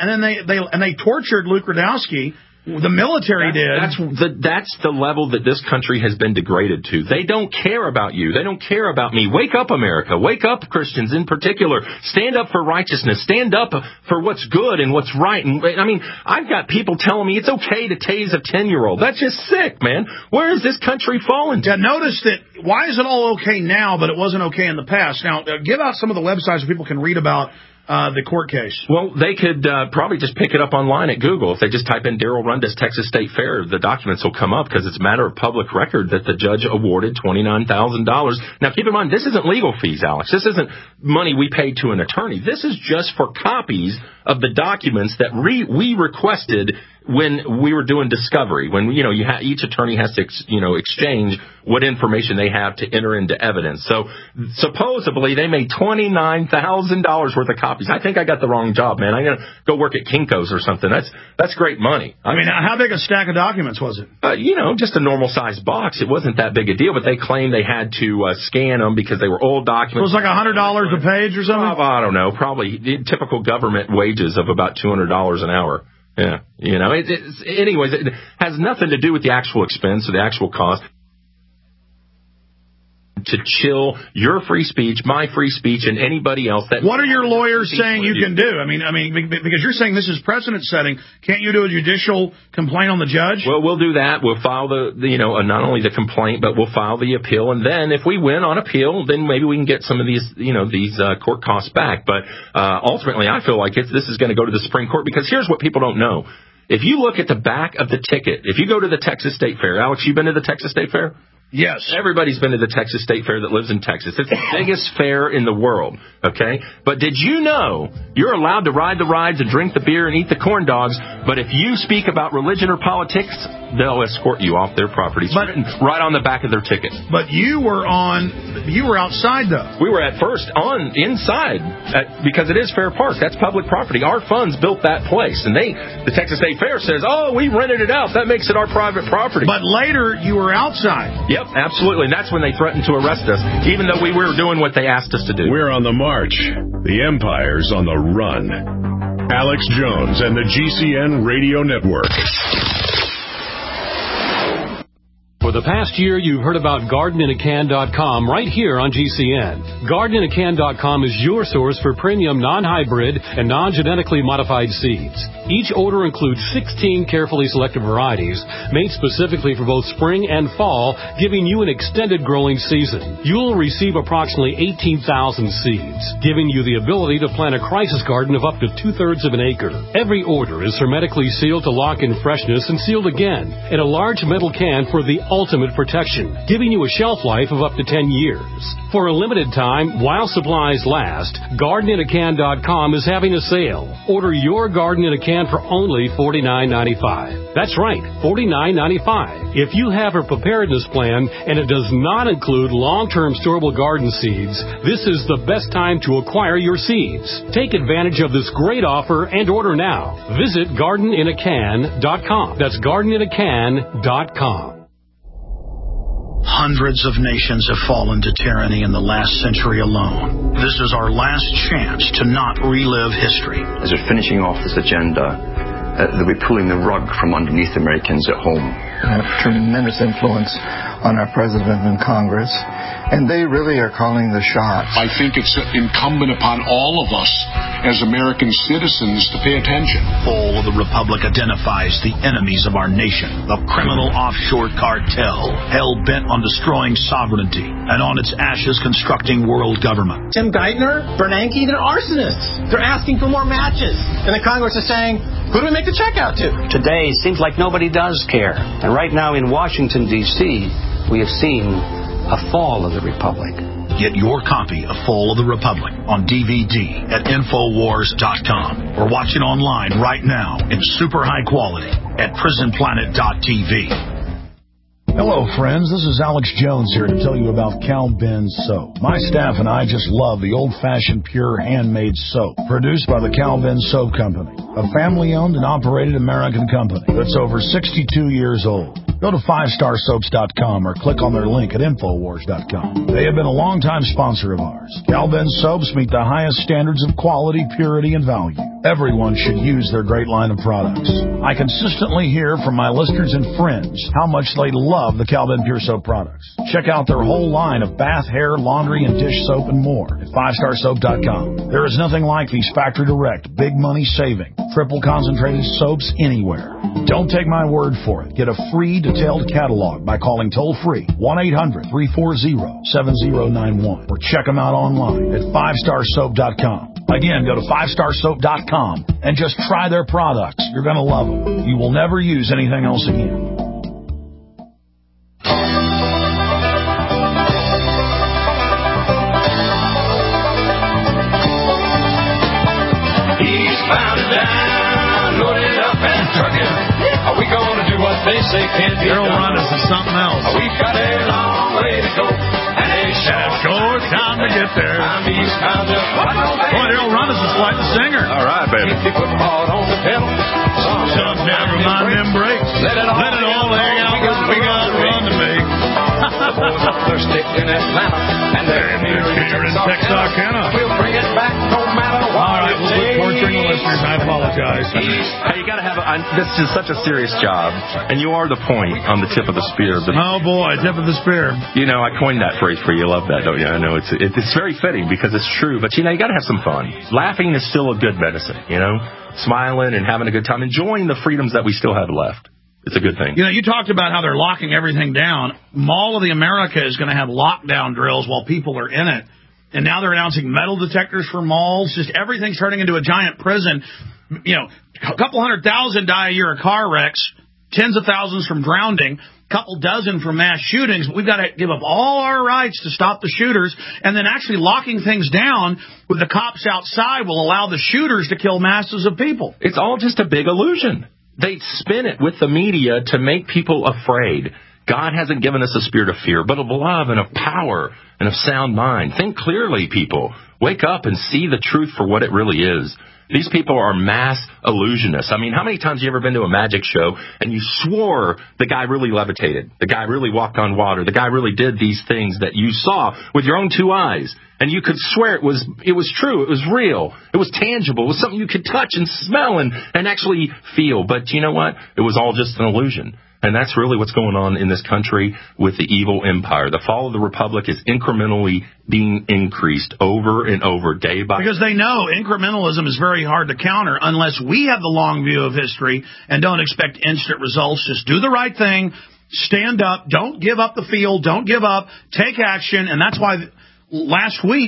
they tortured Luke Rudkowski. The military did. That's the level that this country has been degraded to. They don't care about you. They don't care about me. Wake up, America. Wake up, Christians in particular. Stand up for righteousness. Stand up for what's good and what's right. And I've got people telling me it's okay to tase a 10-year-old. That's just sick, man. Where is this country falling to? Yeah, notice that. Why is it all okay now, but it wasn't okay in the past? Now, give out some of the websites where people can read about the court case. Well, they could probably just pick it up online at Google. If they just type in Daryl Rundus, Texas State Fair, the documents will come up because it's a matter of public record that the judge awarded $29,000. Now, keep in mind, this isn't legal fees, Alex. This isn't money we paid to an attorney. This is just for copies of the documents that we requested when we were doing discovery. When, each attorney has to, exchange what information they have to enter into evidence. So supposedly they made $29,000 worth of copies. I think I got the wrong job, man. I'm going to go work at Kinko's or something. That's great money. How big a stack of documents was it? Just a normal sized box. It wasn't that big a deal, but they claimed they had to scan them because they were old documents. So it was like $100 a page or something? I don't know. Probably typical government wages of about $200 an hour. Yeah. Anyways, it has nothing to do with the actual expense or the actual cost. To chill your free speech, my free speech, and anybody else. What are your lawyers saying you can do? Because you're saying this is precedent setting. Can't you do a judicial complaint on the judge? Well, we'll do that. We'll file not only the complaint, but we'll file the appeal. And then if we win on appeal, then maybe we can get some of these court costs back. But ultimately, I feel like this is going to go to the Supreme Court because here's what people don't know. If you look at the back of the ticket, if you go to the Texas State Fair, Alex, you been to the Texas State Fair? Yes. Everybody's been to the Texas State Fair that lives in Texas. It's the biggest fair in the world, okay? But did you know you're allowed to ride the rides and drink the beer and eat the corn dogs, but if you speak about religion or politics, they'll escort you off their property. It's written right on the back of their ticket. But you were outside, though. We were at first inside, because it is Fair Park. That's public property. Our funds built that place, and the Texas State Fair says, oh, we rented it out. That makes it our private property. But later, you were outside. Yep, absolutely. And that's when they threatened to arrest us, even though we were doing what they asked us to do. We're on the march. The empire's on the run. Alex Jones and the GCN Radio Network. For the past year, you've heard about GardenInACan.com right here on GCN. GardenInACan.com is your source for premium non-hybrid and non-genetically modified seeds. Each order includes 16 carefully selected varieties made specifically for both spring and fall, giving you an extended growing season. You'll receive approximately 18,000 seeds, giving you the ability to plant a crisis garden of up to 2/3 of an acre. Every order is hermetically sealed to lock in freshness and sealed again in a large metal can for the ultimate protection, giving you a shelf life of up to 10 years. For a limited time, while supplies last, GardenInACan.com is having a sale. Order your Garden in a Can for only $49.95. That's right, $49.95. If you have a preparedness plan and it does not include long-term storable garden seeds, this is the best time to acquire your seeds. Take advantage of this great offer and order now. Visit GardenInACan.com. That's GardenInACan.com. Hundreds of nations have fallen to tyranny in the last century alone. This is our last chance to not relive history. As we're finishing off this agenda, they'll be pulling the rug from underneath Americans at home. Have tremendous influence on our president and Congress, and they really are calling the shots. I think it's incumbent upon all of us as American citizens to pay attention. Fall of the Republic identifies the enemies of our nation, the criminal offshore cartel, hell-bent on destroying sovereignty, and on its ashes constructing world government. Tim Geithner, Bernanke, they're arsonists. They're asking for more matches. And the Congress is saying, who do we make the check out to? Today, it seems like nobody does care. And right now in Washington, D.C., we have seen a fall of the Republic. Get your copy of Fall of the Republic on DVD at Infowars.com or watch it online right now in super high quality at PrisonPlanet.tv. Hello, friends. This is Alex Jones here to tell you about Cal Ben Soap. My staff and I just love the old-fashioned, pure, handmade soap produced by the Cal Ben Soap Company, a family-owned and operated American company that's over 62 years old. Go to 5starsoaps.com or click on their link at Infowars.com. They have been a longtime sponsor of ours. Cal Ben Soaps meet the highest standards of quality, purity, and value. Everyone should use their great line of products. I consistently hear from my listeners and friends how much they love the Cal Ben Pure Soap products. Check out their whole line of bath, hair, laundry, and dish soap and more at 5starsoap.com. There is nothing like these factory direct, big money saving, triple concentrated soaps anywhere. Don't take my word for it. Get a free detailed catalog by calling toll-free 1-800-340-7091 or check them out online at 5starsoap.com. Again, go to 5starsoap.com and just try their products. You're going to love them. You will never use anything else again. They say can't be Daryl Runnels is something else. We've got a long way to go, and a short time to get there. Boy, Daryl Runnels is quite the singer. All right, baby. If you put hard on the pedal, never mind them brakes. Let it all hang out because we got a run to make. They're sticking in Atlanta, and they're here in Texarkana. We'll bring it back no matter what. All right, we'll quit torturing the listeners. I apologize. Hey, you got to have this is such a serious job, and you are the point on the tip of the spear. Oh boy, tip of the spear. You know, I coined that phrase for you. You love that, don't you? I know it's very fitting because it's true. But you know, you got to have some fun. Laughing is still a good medicine. You know, smiling and having a good time, enjoying the freedoms that we still have left. It's a good thing. You know, you talked about how they're locking everything down. Mall of the America is going to have lockdown drills while people are in it. And now they're announcing metal detectors for malls. Just everything's turning into a giant prison. You know, a couple 100,000 die a year of car wrecks. tens of thousands from drowning, couple dozen from mass shootings, but we've got to give up all our rights to stop the shooters, and then actually locking things down with the cops outside will allow the shooters to kill masses of people. It's all just a big illusion. They spin it with the media to make people afraid. God hasn't given us a spirit of fear, but of love and of power and of sound mind. Think clearly, people. Wake up and see the truth for what it really is. These people are mass illusionists. I mean, how many times have you ever been to a magic show and you swore the guy really levitated, the guy really walked on water, the guy really did these things that you saw with your own two eyes, and you could swear it was true, it was real, it was tangible, it was something you could touch and smell and actually feel. But you know what? It was all just an illusion. And that's really what's going on in this country with the evil empire. The fall of the republic is incrementally being increased over and over, day by day. Because they know incrementalism is very hard to counter unless we have the long view of history and don't expect instant results. Just do the right thing, stand up, don't give up the field, don't give up, take action. And that's why last week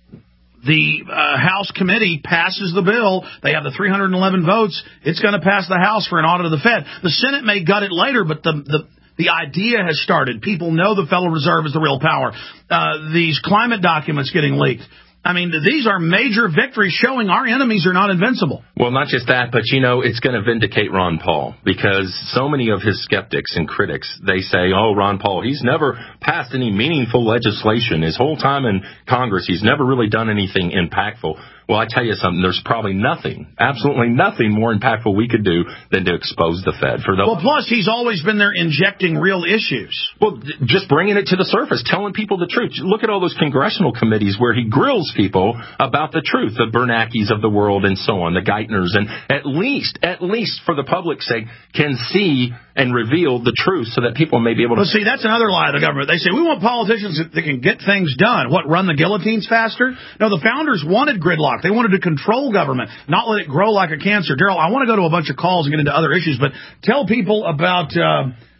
the House committee passes the bill. They have the 311 votes. It's going to pass the House for an audit of the Fed. The Senate may gut it later, but the idea has started. People know the Federal Reserve is the real power. These climate documents getting leaked. I mean, these are major victories showing our enemies are not invincible. Well, not just that, but, you know, it's going to vindicate Ron Paul because so many of his skeptics and critics, they say, oh, Ron Paul, he's never passed any meaningful legislation. His whole time in Congress, he's never really done anything impactful. Well, I tell you something, there's probably nothing, absolutely nothing more impactful we could do than to expose the Fed. Well, plus, he's always been there injecting real issues. Well, just bringing it to the surface, telling people the truth. Look at all those congressional committees where he grills people about the truth, the Bernackes of the world and so on, the Geithners, and at least for the public's sake, can see and reveal the truth so that people may be able to... Well, see, that's another lie of the government. They say, we want politicians that can get things done. What, run the guillotines faster? No, the founders wanted gridlock. They wanted to control government, not let it grow like a cancer. Daryl, I want to go to a bunch of calls and get into other issues, but tell people about 10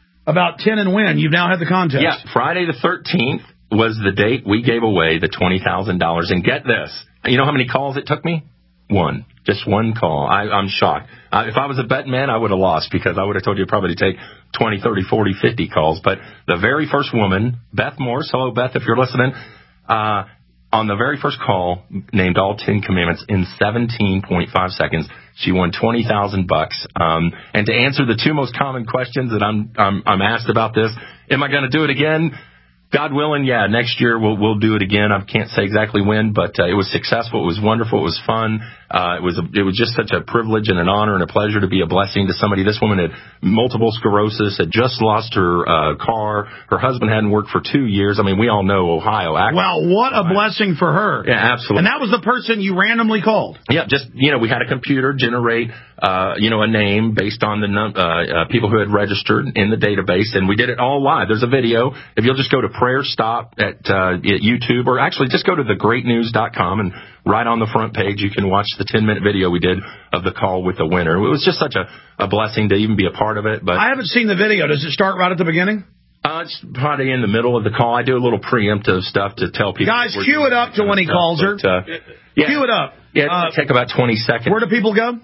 and Win. You've now had the contest. Yeah, Friday the 13th was the date we gave away the $20,000. And get this, you know how many calls it took me? One. Just one call. I'm shocked. If I was a betting man, I would have lost because I would have told you probably to take 20, 30, 40, 50 calls. But the very first woman, Beth Morse, hello, Beth, if you're listening, on the very first call, named all 10 commandments in 17.5 seconds. She won $20,000. And to answer the two most common questions that I'm asked about this, am I going to do it again? God willing, yeah, next year we'll do it again. I can't say exactly when, but it was successful. It was wonderful. It was fun. It was just such a privilege and an honor and a pleasure to be a blessing to somebody. This woman had multiple sclerosis, had just lost her car. Her husband hadn't worked for 2 years. I mean, we all know Ohio. Wow, what a blessing for her. Yeah, absolutely. And that was the person you randomly called. Yeah, just, we had a computer generate, a name based on the people who had registered in the database, and we did it all live. There's a video. If you'll just go to Prayer Stop at YouTube, or actually just go to thegreatnews.com, and right on the front page you can watch the 10-minute video we did of the call with the winner. It was just such a blessing to even be a part of it. But I haven't seen the video. Does it start right at the beginning? It's probably in the middle of the call. I do a little preemptive stuff to tell people. Guys, cue it up to when he calls her. Cue it up. Yeah, it'll take about 20 seconds. Where do people go?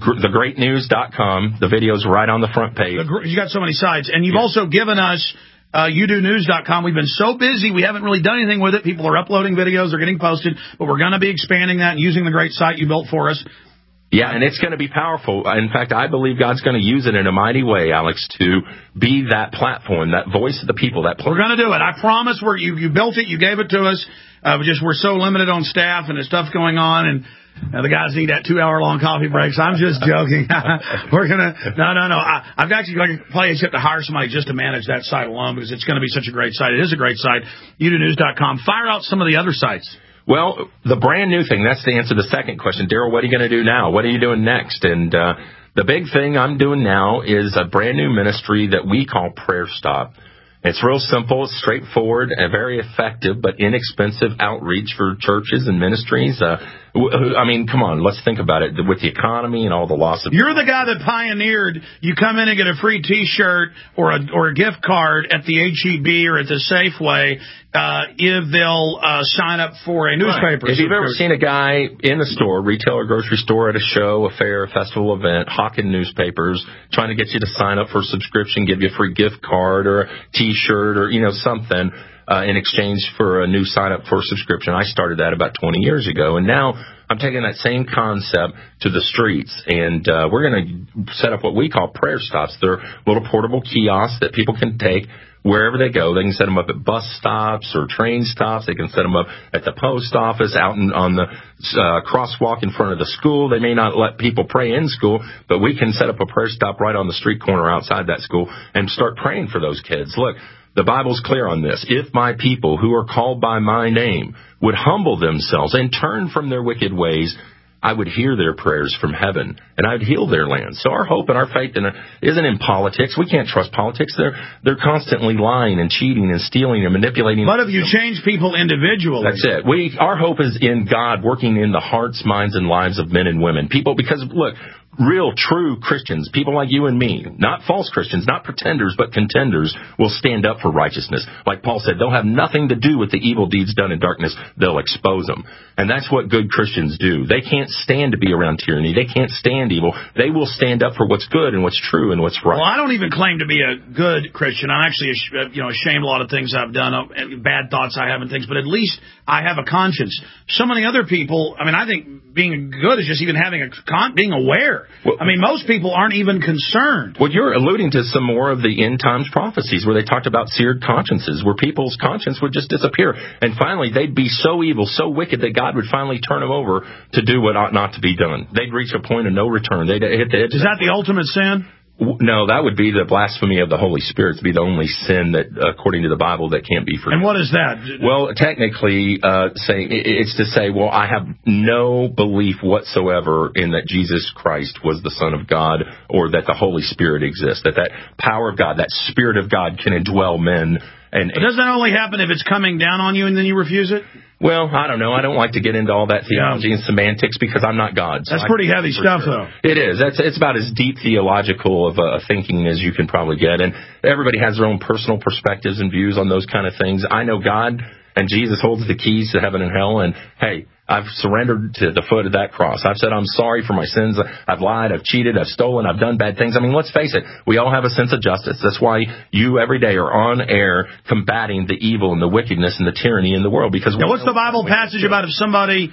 Thegreatnews.com. The video's right on the front page. You got so many sites. And you've also given us youdonews.com. We've been so busy, we haven't really done anything with it. People are uploading videos, they're getting posted, but we're going to be expanding that and using the great site you built for us. Yeah, and it's going to be powerful. In fact, I believe God's going to use it in a mighty way, Alex, to be that platform, that voice of the people. We're going to do it. I promise. You built it. You gave it to us. We're so limited on staff and there's stuff going on, and the guys need that 2-hour-long coffee breaks. I'm just joking. We're going to... No. I've actually probably have to hire somebody just to manage that site alone because it's going to be such a great site. It is a great site. youdonews.com. Fire out some of the other sites. Well, the brand new thing, that's the answer to the second question. Daryl, what are you going to do now? What are you doing next? And the big thing I'm doing now is a brand new ministry that we call Prayer Stop. It's real simple, it's straightforward, and very effective but inexpensive outreach for churches and ministries. I mean, come on, let's think about it. With the economy and all the loss of... You're the guy that pioneered, you come in and get a free T-shirt or a gift card at the H-E-B or at the Safeway if they'll sign up for a newspaper. Right. If you've ever seen a guy in a store, retail or grocery store, at a show, a fair, a festival event, hawking newspapers, trying to get you to sign up for a subscription, give you a free gift card or a T-shirt or, something... in exchange for a new sign-up for a subscription. I started that about 20 years ago, and now I'm taking that same concept to the streets, and we're going to set up what we call prayer stops. They're little portable kiosks that people can take wherever they go. They can set them up at bus stops or train stops. They can set them up at the post office, out on the crosswalk in front of the school. They may not let people pray in school, but we can set up a prayer stop right on the street corner outside that school and start praying for those kids. Look, the Bible's clear on this. If my people who are called by my name would humble themselves and turn from their wicked ways, I would hear their prayers from heaven, and I'd heal their land. So our hope and our faith isn't in politics. We can't trust politics. They're constantly lying and cheating and stealing and manipulating. But if you change people individually... That's it. Our hope is in God working in the hearts, minds, and lives of men and women. People, because, look... Real, true Christians, people like you and me, not false Christians, not pretenders, but contenders, will stand up for righteousness. Like Paul said, they'll have nothing to do with the evil deeds done in darkness. They'll expose them. And that's what good Christians do. They can't stand to be around tyranny. They can't stand evil. They will stand up for what's good and what's true and what's right. Well, I don't even claim to be a good Christian. I'm actually ashamed of a lot of things I've done, bad thoughts I have and things, but at least I have a conscience. So many other people, I think being good is just even having being aware. Well, most people aren't even concerned. Well, you're alluding to some more of the end times prophecies where they talked about seared consciences, where people's conscience would just disappear. And finally, they'd be so evil, so wicked that God would finally turn them over to do what ought not to be done. They'd reach a point of no return. They'd hit the edge. Is that the ultimate sin? No, that would be the blasphemy of the Holy Spirit. To be the only sin that, according to the Bible, that can't be forgiven. And what is that? Well, technically, it's to say, well, I have no belief whatsoever in that Jesus Christ was the Son of God, or that the Holy Spirit exists, that power of God, that Spirit of God can indwell men. But does that only happen if it's coming down on you and then you refuse it? Well, I don't know. I don't like to get into all that theology and semantics because I'm not God. So that's pretty heavy stuff, though. It is. It's about as deep theological of a thinking as you can probably get. And everybody has their own personal perspectives and views on those kind of things. I know God and Jesus holds the keys to heaven and hell. And, hey, I've surrendered to the foot of that cross. I've said I'm sorry for my sins. I've lied, I've cheated, I've stolen, I've done bad things. Let's face it. We all have a sense of justice. That's why you every day are on air combating the evil and the wickedness and the tyranny in the world. Because now, what's the Bible passage about if somebody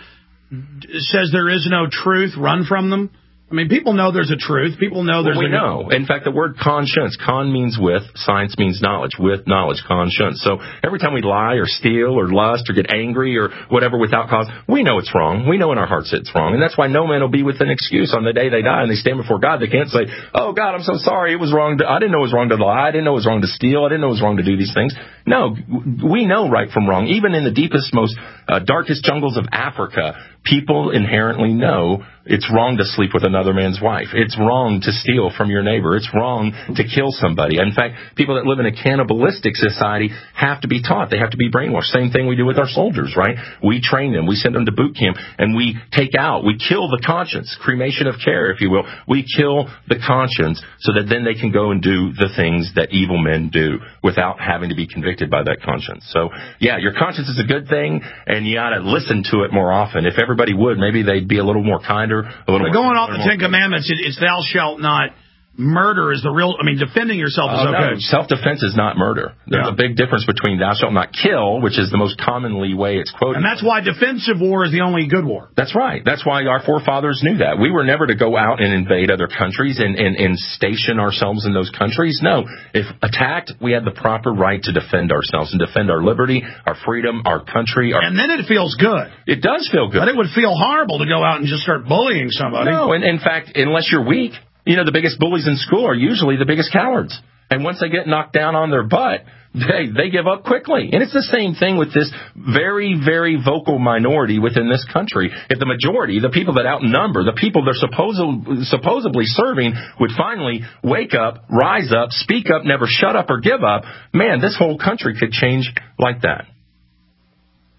says there is no truth, run from them? People know there's a truth. People know there's we know. In fact, the word conscience, con means with, science means knowledge. With knowledge, conscience. So every time we lie or steal or lust or get angry or whatever without cause, we know it's wrong. We know in our hearts it's wrong. And that's why no man will be with an excuse on the day they die and they stand before God. They can't say, oh, God, I'm so sorry. It was wrong. I didn't know it was wrong to lie. I didn't know it was wrong to steal. I didn't know it was wrong to do these things. No, we know right from wrong. Even in the deepest, most darkest jungles of Africa, people inherently know it's wrong to sleep with another man's wife. It's wrong to steal from your neighbor. It's wrong to kill somebody. In fact, people that live in a cannibalistic society have to be taught. They have to be brainwashed. Same thing we do with our soldiers, right? We train them. We send them to boot camp, and we kill the conscience, cremation of care, if you will. We kill the conscience so that then they can go and do the things that evil men do without having to be convicted by that conscience. So, yeah, your conscience is a good thing, and you ought to listen to it more often. If everybody would, maybe they'd be a little more kinder. Going off the Ten Commandments, it's thou shalt not murder is the real... defending yourself is okay. No, self-defense is not murder. There's a big difference between thou shalt not kill, which is the most commonly way it's quoted. And that's why defensive war is the only good war. That's right. That's why our forefathers knew that. We were never to go out and invade other countries and station ourselves in those countries. No. If attacked, we had the proper right to defend ourselves and defend our liberty, our freedom, our country. And then it feels good. It does feel good. But it would feel horrible to go out and just start bullying somebody. No, and in fact, unless you're weak, the biggest bullies in school are usually the biggest cowards. And once they get knocked down on their butt, they give up quickly. And it's the same thing with this very, very vocal minority within this country. If the majority, the people that outnumber, the people they're supposedly serving, would finally wake up, rise up, speak up, never shut up or give up, man, this whole country could change like that.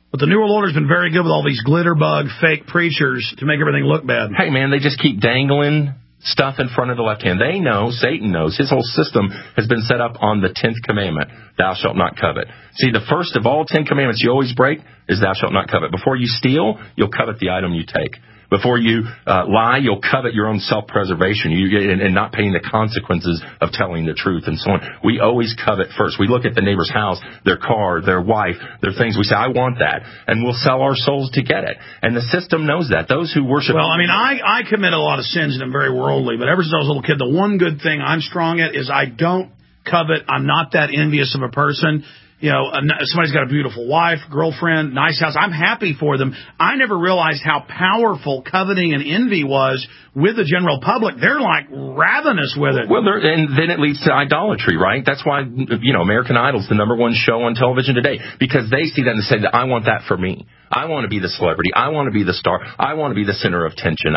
But the New World Order's been very good with all these glitterbug fake preachers to make everything look bad. Hey, man, they just keep dangling stuff in front of the left hand. They know, Satan knows, his whole system has been set up on the 10th commandment, thou shalt not covet. See, the first of all 10 commandments you always break is thou shalt not covet. Before you steal, you'll covet the item you take. Before you lie, you'll covet your own self-preservation and not paying the consequences of telling the truth and so on. We always covet first. We look at the neighbor's house, their car, their wife, their things. We say, I want that. And we'll sell our souls to get it. And the system knows that. Those who worship... Well, I mean, I commit a lot of sins and I'm very worldly, but ever since I was a little kid, the one good thing I'm strong at is I don't covet. I'm not that envious of a person. You know, somebody's got a beautiful wife, girlfriend, nice house. I'm happy for them. I never realized how powerful coveting and envy was with the general public. They're like ravenous with it. Well, and then it leads to idolatry, right? That's why, American Idol's the #1 show on television today, because they see that and say that I want that for me. I want to be the celebrity. I want to be the star. I want to be the center of attention.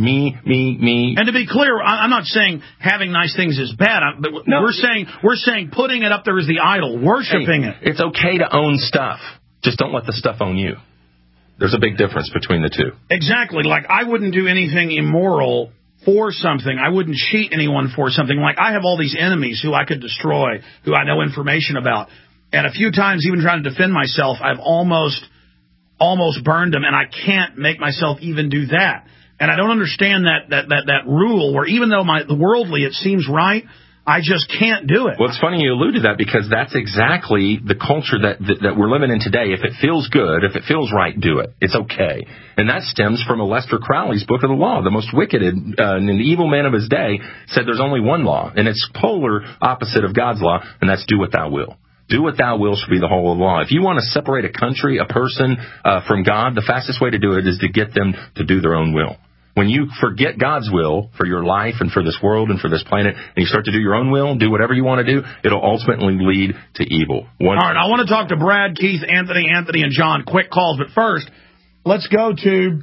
Me. And to be clear, I'm not saying having nice things is bad, but no. We're saying putting it up there as the idol, worshiping it. It's okay to own stuff. Just don't let the stuff own you. There's a big difference between the two. Exactly. Like, I wouldn't do anything immoral for something. I wouldn't cheat anyone for something. Like, I have all these enemies who I could destroy, who I know information about. And a few times, even trying to defend myself, I've almost burned them, and I can't make myself even do that. And I don't understand that rule where even though the worldly it seems right, I just can't do it. Well, it's funny you alluded to that, because that's exactly the culture that we're living in today. If it feels good, if it feels right, do it. It's okay. And that stems from Aleister Crowley's Book of the Law. The most wicked and the evil man of his day said there's only one law, and it's polar opposite of God's law, and that's do what thou will. Do what thou wilt should be the whole of the law. If you want to separate a country, a person from God, the fastest way to do it is to get them to do their own will. When you forget God's will for your life and for this world and for this planet, and you start to do your own will, do whatever you want to do, it'll ultimately lead to evil. All right, I want to talk to Brad, Keith, Anthony, and John. Quick calls, but first, let's go to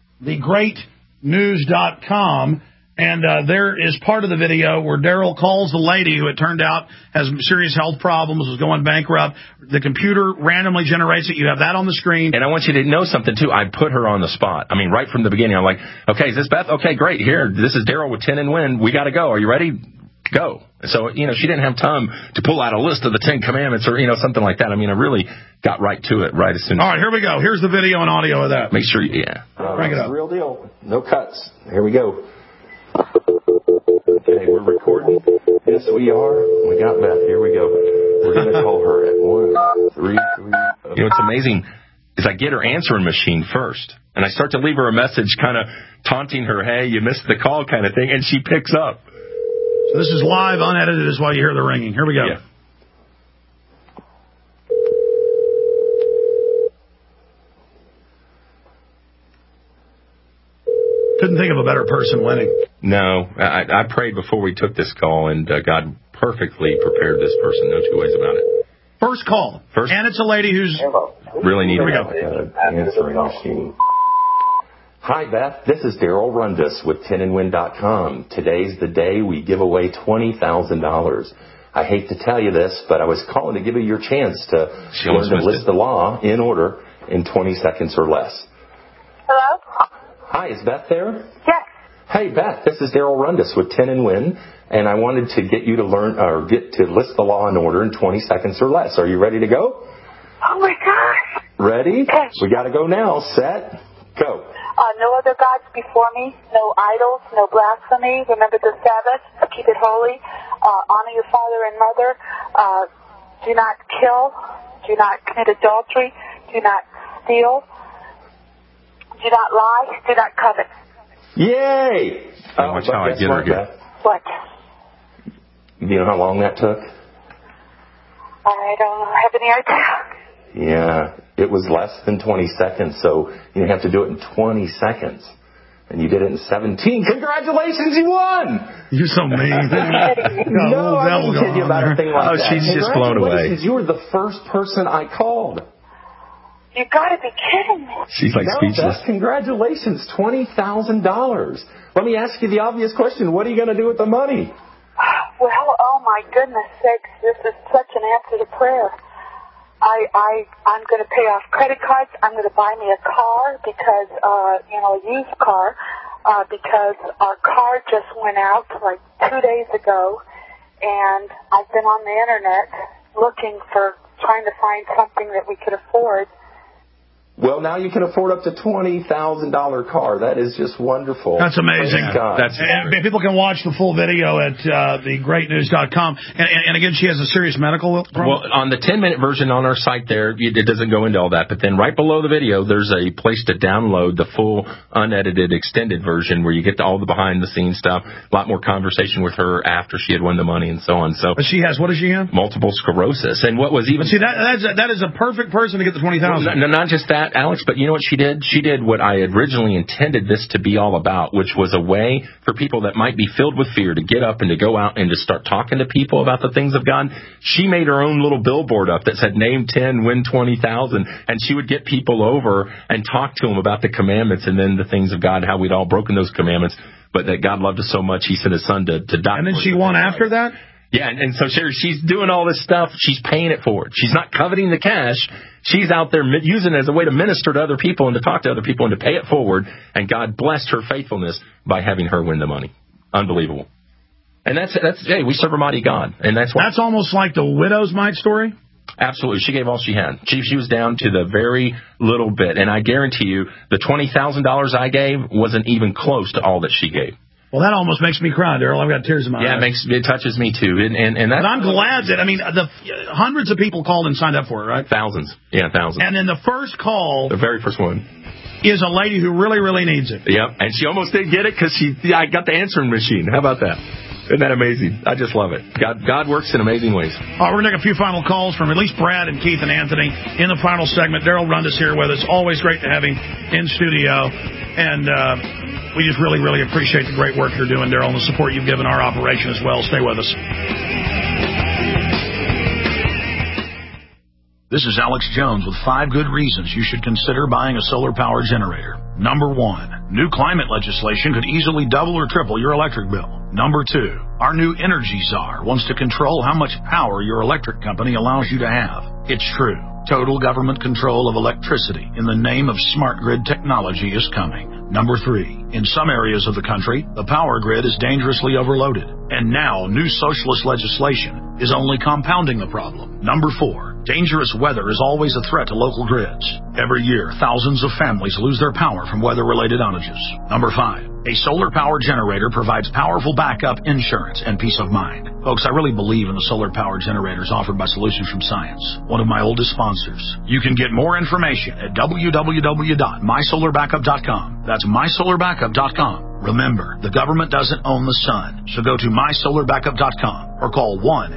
thegreatnews.com. And there is part of the video where Daryl calls the lady who it turned out has serious health problems, was going bankrupt. The computer randomly generates it. You have that on the screen. And I want you to know something, too. I put her on the spot. I mean, right from the beginning, I'm like, okay, is this Beth? Okay, great. Here, this is Daryl with 10 and Win. We got to go. Are you ready? Go. So, she didn't have time to pull out a list of the 10 commandments or, something like that. I mean, I really got right to it right as soon as... All right, here we go. Here's the video and audio of that. Make sure crank it up. Real deal. No cuts. Here we go. Okay, we're recording. Yes, we are. We got Beth. Here we go. We're going to call her at 1, 3, 3. What's amazing is I get her answering machine first, and I start to leave her a message kind of taunting her, hey, you missed the call kind of thing, and she picks up. So this is live, unedited, is why you hear the ringing. Here we go. Yeah. Couldn't think of a better person winning. No, I prayed before we took this call, and God perfectly prepared this person. No two ways about it. First call. And it's a lady who's... Really needed an answering machine. Hi, Beth. This is Daryl Rundus with 10andwin.com. Today's the day we give away $20,000. I hate to tell you this, but I was calling to give you your chance to learn to list the law in order in 20 seconds or less. Hello? Hi, is Beth there? Yes. Hey, Beth, this is Daryl Rundus with 10 and Win, and I wanted to get you to list the law in order in 20 seconds or less. Are you ready to go? Oh, my gosh. Ready? Yes. We got to go now. Set, go. No other gods before me, no idols, no blasphemy. Remember the Sabbath, keep it holy. Honor your father and mother. Do not kill. Do not commit adultery. Do not steal. Do not lie. Do not covet. Yay! Watch how I get her again. What? You know how long that took? I don't have any idea. Yeah, it was less than 20 seconds, so you have to do it in 20 seconds. And you did it in 17. Congratulations, you won! You're so mean. No, I didn't kid you about a thing like that. She's just blown away. You were the first person I called. You gotta be kidding me. She's like speechless. Beth, congratulations, $20,000. Let me ask you the obvious question. What are you going to do with the money? Well, oh my goodness sakes, this is such an answer to prayer. I'm going to pay off credit cards. I'm going to buy me a car because, a used car, because our car just went out like 2 days ago, and I've been on the internet trying to find something that we could afford. Well, now you can afford up to $20,000 car. That is just wonderful. That's amazing. And people can watch the full video at thegreatnews.com. And again, she has a serious medical problem? Well, on the 10-minute version on our site there, it doesn't go into all that. But then right below the video, there's a place to download the full, unedited, extended version where you get to all the behind-the-scenes stuff, a lot more conversation with her after she had won the money and so on. So but she has, what does she have? Multiple sclerosis. And what was even... See, that is a perfect person to get the $20,000. No, not just that, Alex, but you know what she did? She did what I had originally intended this to be all about, which was a way for people that might be filled with fear to get up and to go out and to start talking to people about the things of God. She made her own little billboard up that said, name 10, win 20,000. And she would get people over and talk to them about the commandments and then the things of God, how we'd all broken those commandments, but that God loved us so much, he sent his son to die. And then she won after that? Yeah, and so she's doing all this stuff. She's paying it forward. She's not coveting the cash. She's out there using it as a way to minister to other people and to talk to other people and to pay it forward. And God blessed her faithfulness by having her win the money. Unbelievable. And that's hey, we serve a mighty God. And that's almost like the widow's mite story? Absolutely. She gave all she had. She was down to the very little bit. And I guarantee you, the $20,000 I gave wasn't even close to all that she gave. Well, that almost makes me cry, Daryl. I've got tears in my eyes. Yeah, it touches me too. And but I'm glad that, hundreds of people called and signed up for it, right? Thousands. Yeah, thousands. And then the first call... The very first one. ...is a lady who really, really needs it. Yep, and she almost didn't get it because I got the answering machine. How about that? Isn't that amazing? I just love it. God works in amazing ways. All right, we're going to take a few final calls from at least Brad and Keith and Anthony in the final segment. Daryl Rundis here with us. Always great to have him in studio. And we just really, really appreciate the great work you're doing, Daryl, and the support you've given our operation as well. Stay with us. This is Alex Jones with 5 good reasons you should consider buying a solar power generator. Number 1, new climate legislation could easily double or triple your electric bill. Number 2, our new Energy Czar wants to control how much power your electric company allows you to have. It's true. Total government control of electricity in the name of smart grid technology is coming. Number 3, in some areas of the country, the power grid is dangerously overloaded. And now, new socialist legislation is only compounding the problem. Number 4, dangerous weather is always a threat to local grids. Every year, thousands of families lose their power from weather-related outages. Number 5, a solar power generator provides powerful backup insurance and peace of mind. Folks, I really believe in the solar power generators offered by Solutions from Science, one of my oldest sponsors. You can get more information at www.mysolarbackup.com. That's mysolarbackup.com. Remember, the government doesn't own the sun, so go to mysolarbackup.com or call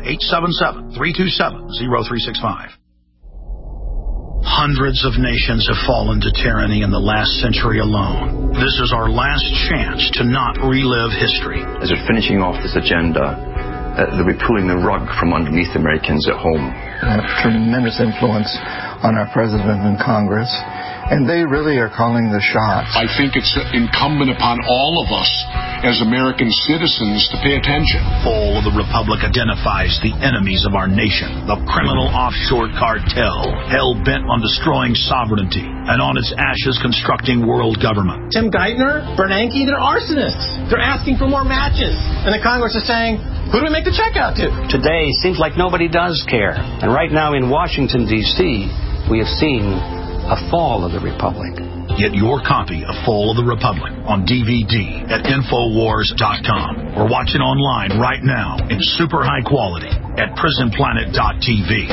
1-877-327-0365. Hundreds of nations have fallen to tyranny in the last century alone. This is our last chance to not relive history. As we're finishing off this agenda, they'll be pulling the rug from underneath Americans at home. I have tremendous influence on our president and Congress, and they really are calling the shots. I think it's incumbent upon all of us as American citizens to pay attention. Fall of the Republic identifies the enemies of our nation, the criminal offshore cartel, hell-bent on destroying sovereignty, and on its ashes constructing world government. Tim Geithner, Bernanke, they're arsonists. They're asking for more matches. And the Congress is saying, who do we make the check out to? Today seems like nobody does care. And right now in Washington, D.C., we have seen a fall of the Republic. Get your copy of Fall of the Republic on DVD at Infowars.com or watch it online right now in super high quality at PrisonPlanet.tv.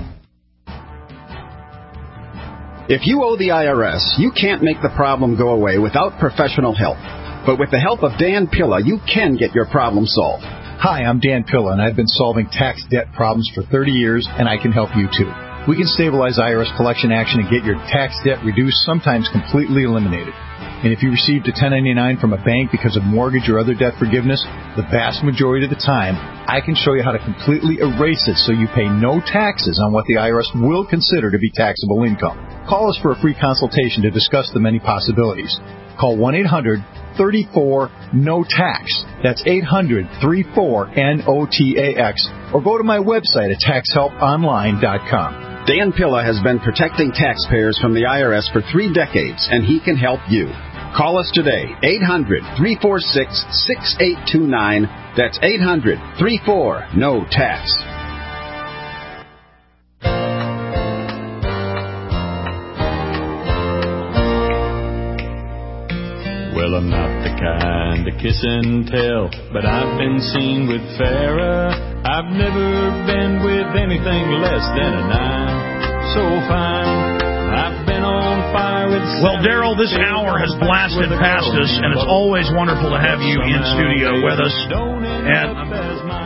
If you owe the IRS, you can't make the problem go away without professional help. But with the help of Dan Pilla, you can get your problem solved. Hi, I'm Dan Pilla, and I've been solving tax debt problems for 30 years, and I can help you too. We can stabilize IRS collection action and get your tax debt reduced, sometimes completely eliminated. And if you received a 1099 from a bank because of mortgage or other debt forgiveness, the vast majority of the time, I can show you how to completely erase it so you pay no taxes on what the IRS will consider to be taxable income. Call us for a free consultation to discuss the many possibilities. Call 1-800-34-NO-TAX. That's 800-34-NOTAX. Or go to my website at taxhelponline.com. Dan Pilla has been protecting taxpayers from the IRS for 3 decades, and he can help you. Call us today, 800-346-6829. That's 800-34-NO-TAX. Well, I'm not the kind to kiss and tell, but I've been seen with Farrah. I've never been with anything less than a 9. So fine, I've been on fire with... Well, Daryl, this hour has blasted past us, and it's always wonderful to have you in studio with us. And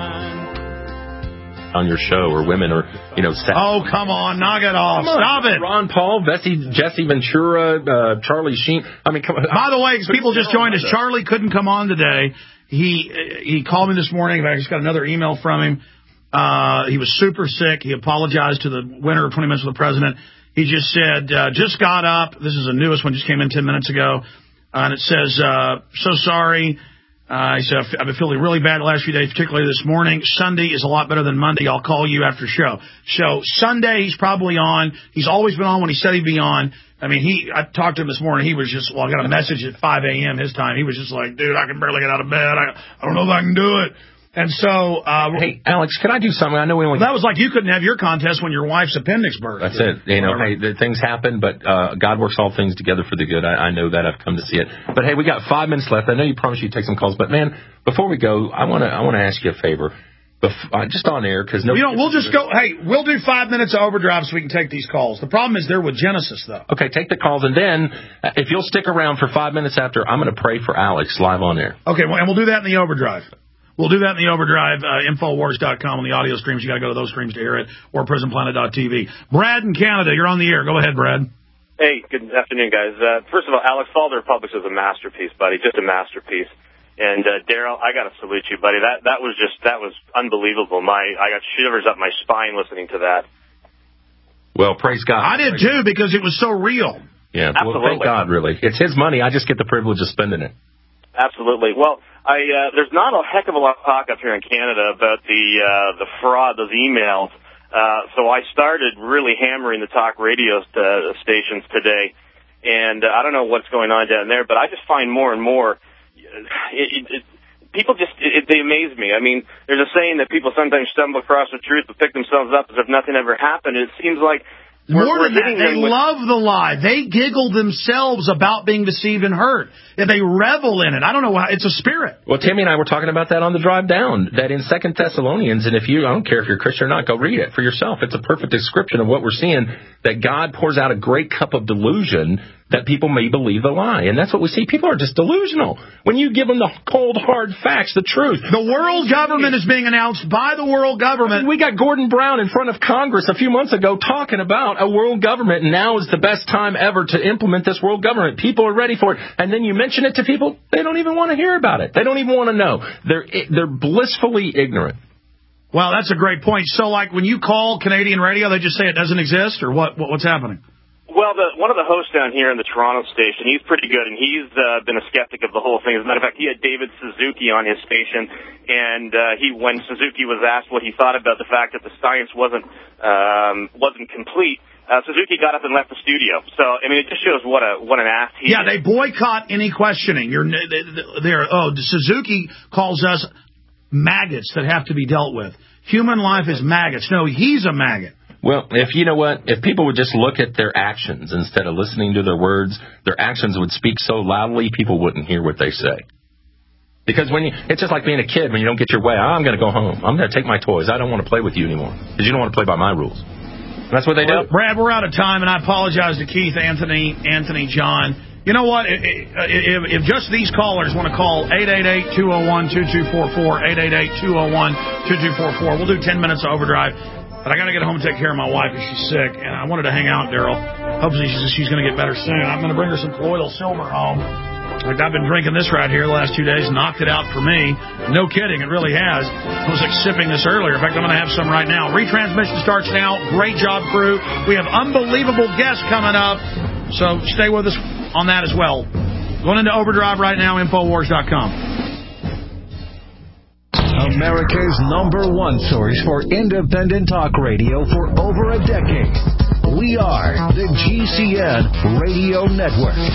on your show, or women, or oh, come on, knock it off! Stop it! Ron Paul, Jesse Ventura, Charlie Sheen. I mean, come on. By the way, people just joined us. Charlie couldn't come on today. He called me this morning. I just got another email from him. He was super sick. He apologized to the winner of 20 Minutes with the President. He just said, just got up. This is the newest one, just came in 10 minutes ago. And it says, so sorry. He said, I've been feeling really bad the last few days, particularly this morning. Sunday is a lot better than Monday. I'll call you after show. So Sunday, he's probably on. He's always been on when he said he'd be on. I mean, I talked to him this morning. He was just, I got a message at 5 a.m. his time. He was just like, dude, I can barely get out of bed. I don't know if I can do it. And so, hey, Alex, can I do something? I know we only... That was like you couldn't have your contest when your wife's appendix burst. That's it. Hey, things happen, but God works all things together for the good. I know that. I've come to see it. But hey, we got 5 minutes left. I know you promised you'd take some calls, but man, before we go, I want to ask you a favor. Just on air, because we'll just go. Hey, we'll do 5 minutes of overdrive so we can take these calls. The problem is they're with Genesis, though. Okay, take the calls, and then if you'll stick around for 5 minutes after, I'm going to pray for Alex live on air. Okay, and we'll do that in the overdrive. We'll do that in the overdrive, Infowars.com on the audio streams. You got to go to those streams to hear it, or PrisonPlanet.tv. Brad in Canada, you're on the air. Go ahead, Brad. Hey, good afternoon, guys. First of all, Alex, Fall of the Republics was a masterpiece, buddy, just a masterpiece. And Daryl, I got to salute you, buddy. That was unbelievable. I got shivers up my spine listening to that. Well, praise God. I did too, because it was so real. Yeah, well, thank God, really. It's his money. I just get the privilege of spending it. Absolutely. Well, there's not a heck of a lot of talk up here in Canada about the fraud, those emails. So I started really hammering the talk radio stations today, and I don't know what's going on down there, but I just find more and more people they amaze me. I mean, there's a saying that people sometimes stumble across the truth but pick themselves up as if nothing ever happened. It seems like more than that, they love the lie. They giggle themselves about being deceived and hurt. They revel in it. I don't know why. It's a spirit. Well, Timmy and I were talking about that on the drive down, that in 2 Thessalonians, and I don't care if you're Christian or not, go read it for yourself. It's a perfect description of what we're seeing, that God pours out a great cup of delusion that people may believe the lie. And that's what we see. People are just delusional. When you give them the cold, hard facts, the truth. The world government is being announced by the world government. We got Gordon Brown in front of Congress a few months ago talking about a world government. Now is the best time ever to implement this world government. People are ready for it. And then you mention it to people, they don't even want to hear about it. They don't even want to know. They're blissfully ignorant. Well, that's a great point. So, like, when you call Canadian radio, they just say it doesn't exist, or what's happening? Well, one of the hosts down here in the Toronto station, he's pretty good, and he's been a skeptic of the whole thing. As a matter of fact, he had David Suzuki on his station, and when Suzuki was asked what he thought about the fact that the science wasn't complete, Suzuki got up and left the studio. So, I mean, it just shows what an ass he is. Yeah, they boycott any questioning. Suzuki calls us maggots that have to be dealt with. Human life is maggots. No, he's a maggot. Well, if people would just look at their actions instead of listening to their words, their actions would speak so loudly people wouldn't hear what they say. Because it's just like being a kid when you don't get your way. I'm going to go home. I'm going to take my toys. I don't want to play with you anymore because you don't want to play by my rules. That's what they do. Brad, we're out of time, and I apologize to Keith, Anthony, John. You know what? If just these callers want to call 888-201-2244, 888-201-2244, we'll do 10 minutes of overdrive. But I got to get home and take care of my wife because she's sick, and I wanted to hang out, Daryl. Hopefully she's going to get better soon. I'm going to bring her some colloidal silver home. Like, I've been drinking this right here the last 2 days, knocked it out for me. No kidding, it really has. I was like sipping this earlier. In fact, I'm going to have some right now. Retransmission starts now. Great job, crew. We have unbelievable guests coming up, so stay with us on that as well. Going into overdrive right now, Infowars.com. America's #1 source for independent talk radio for over a decade. We are the GCN Radio Network.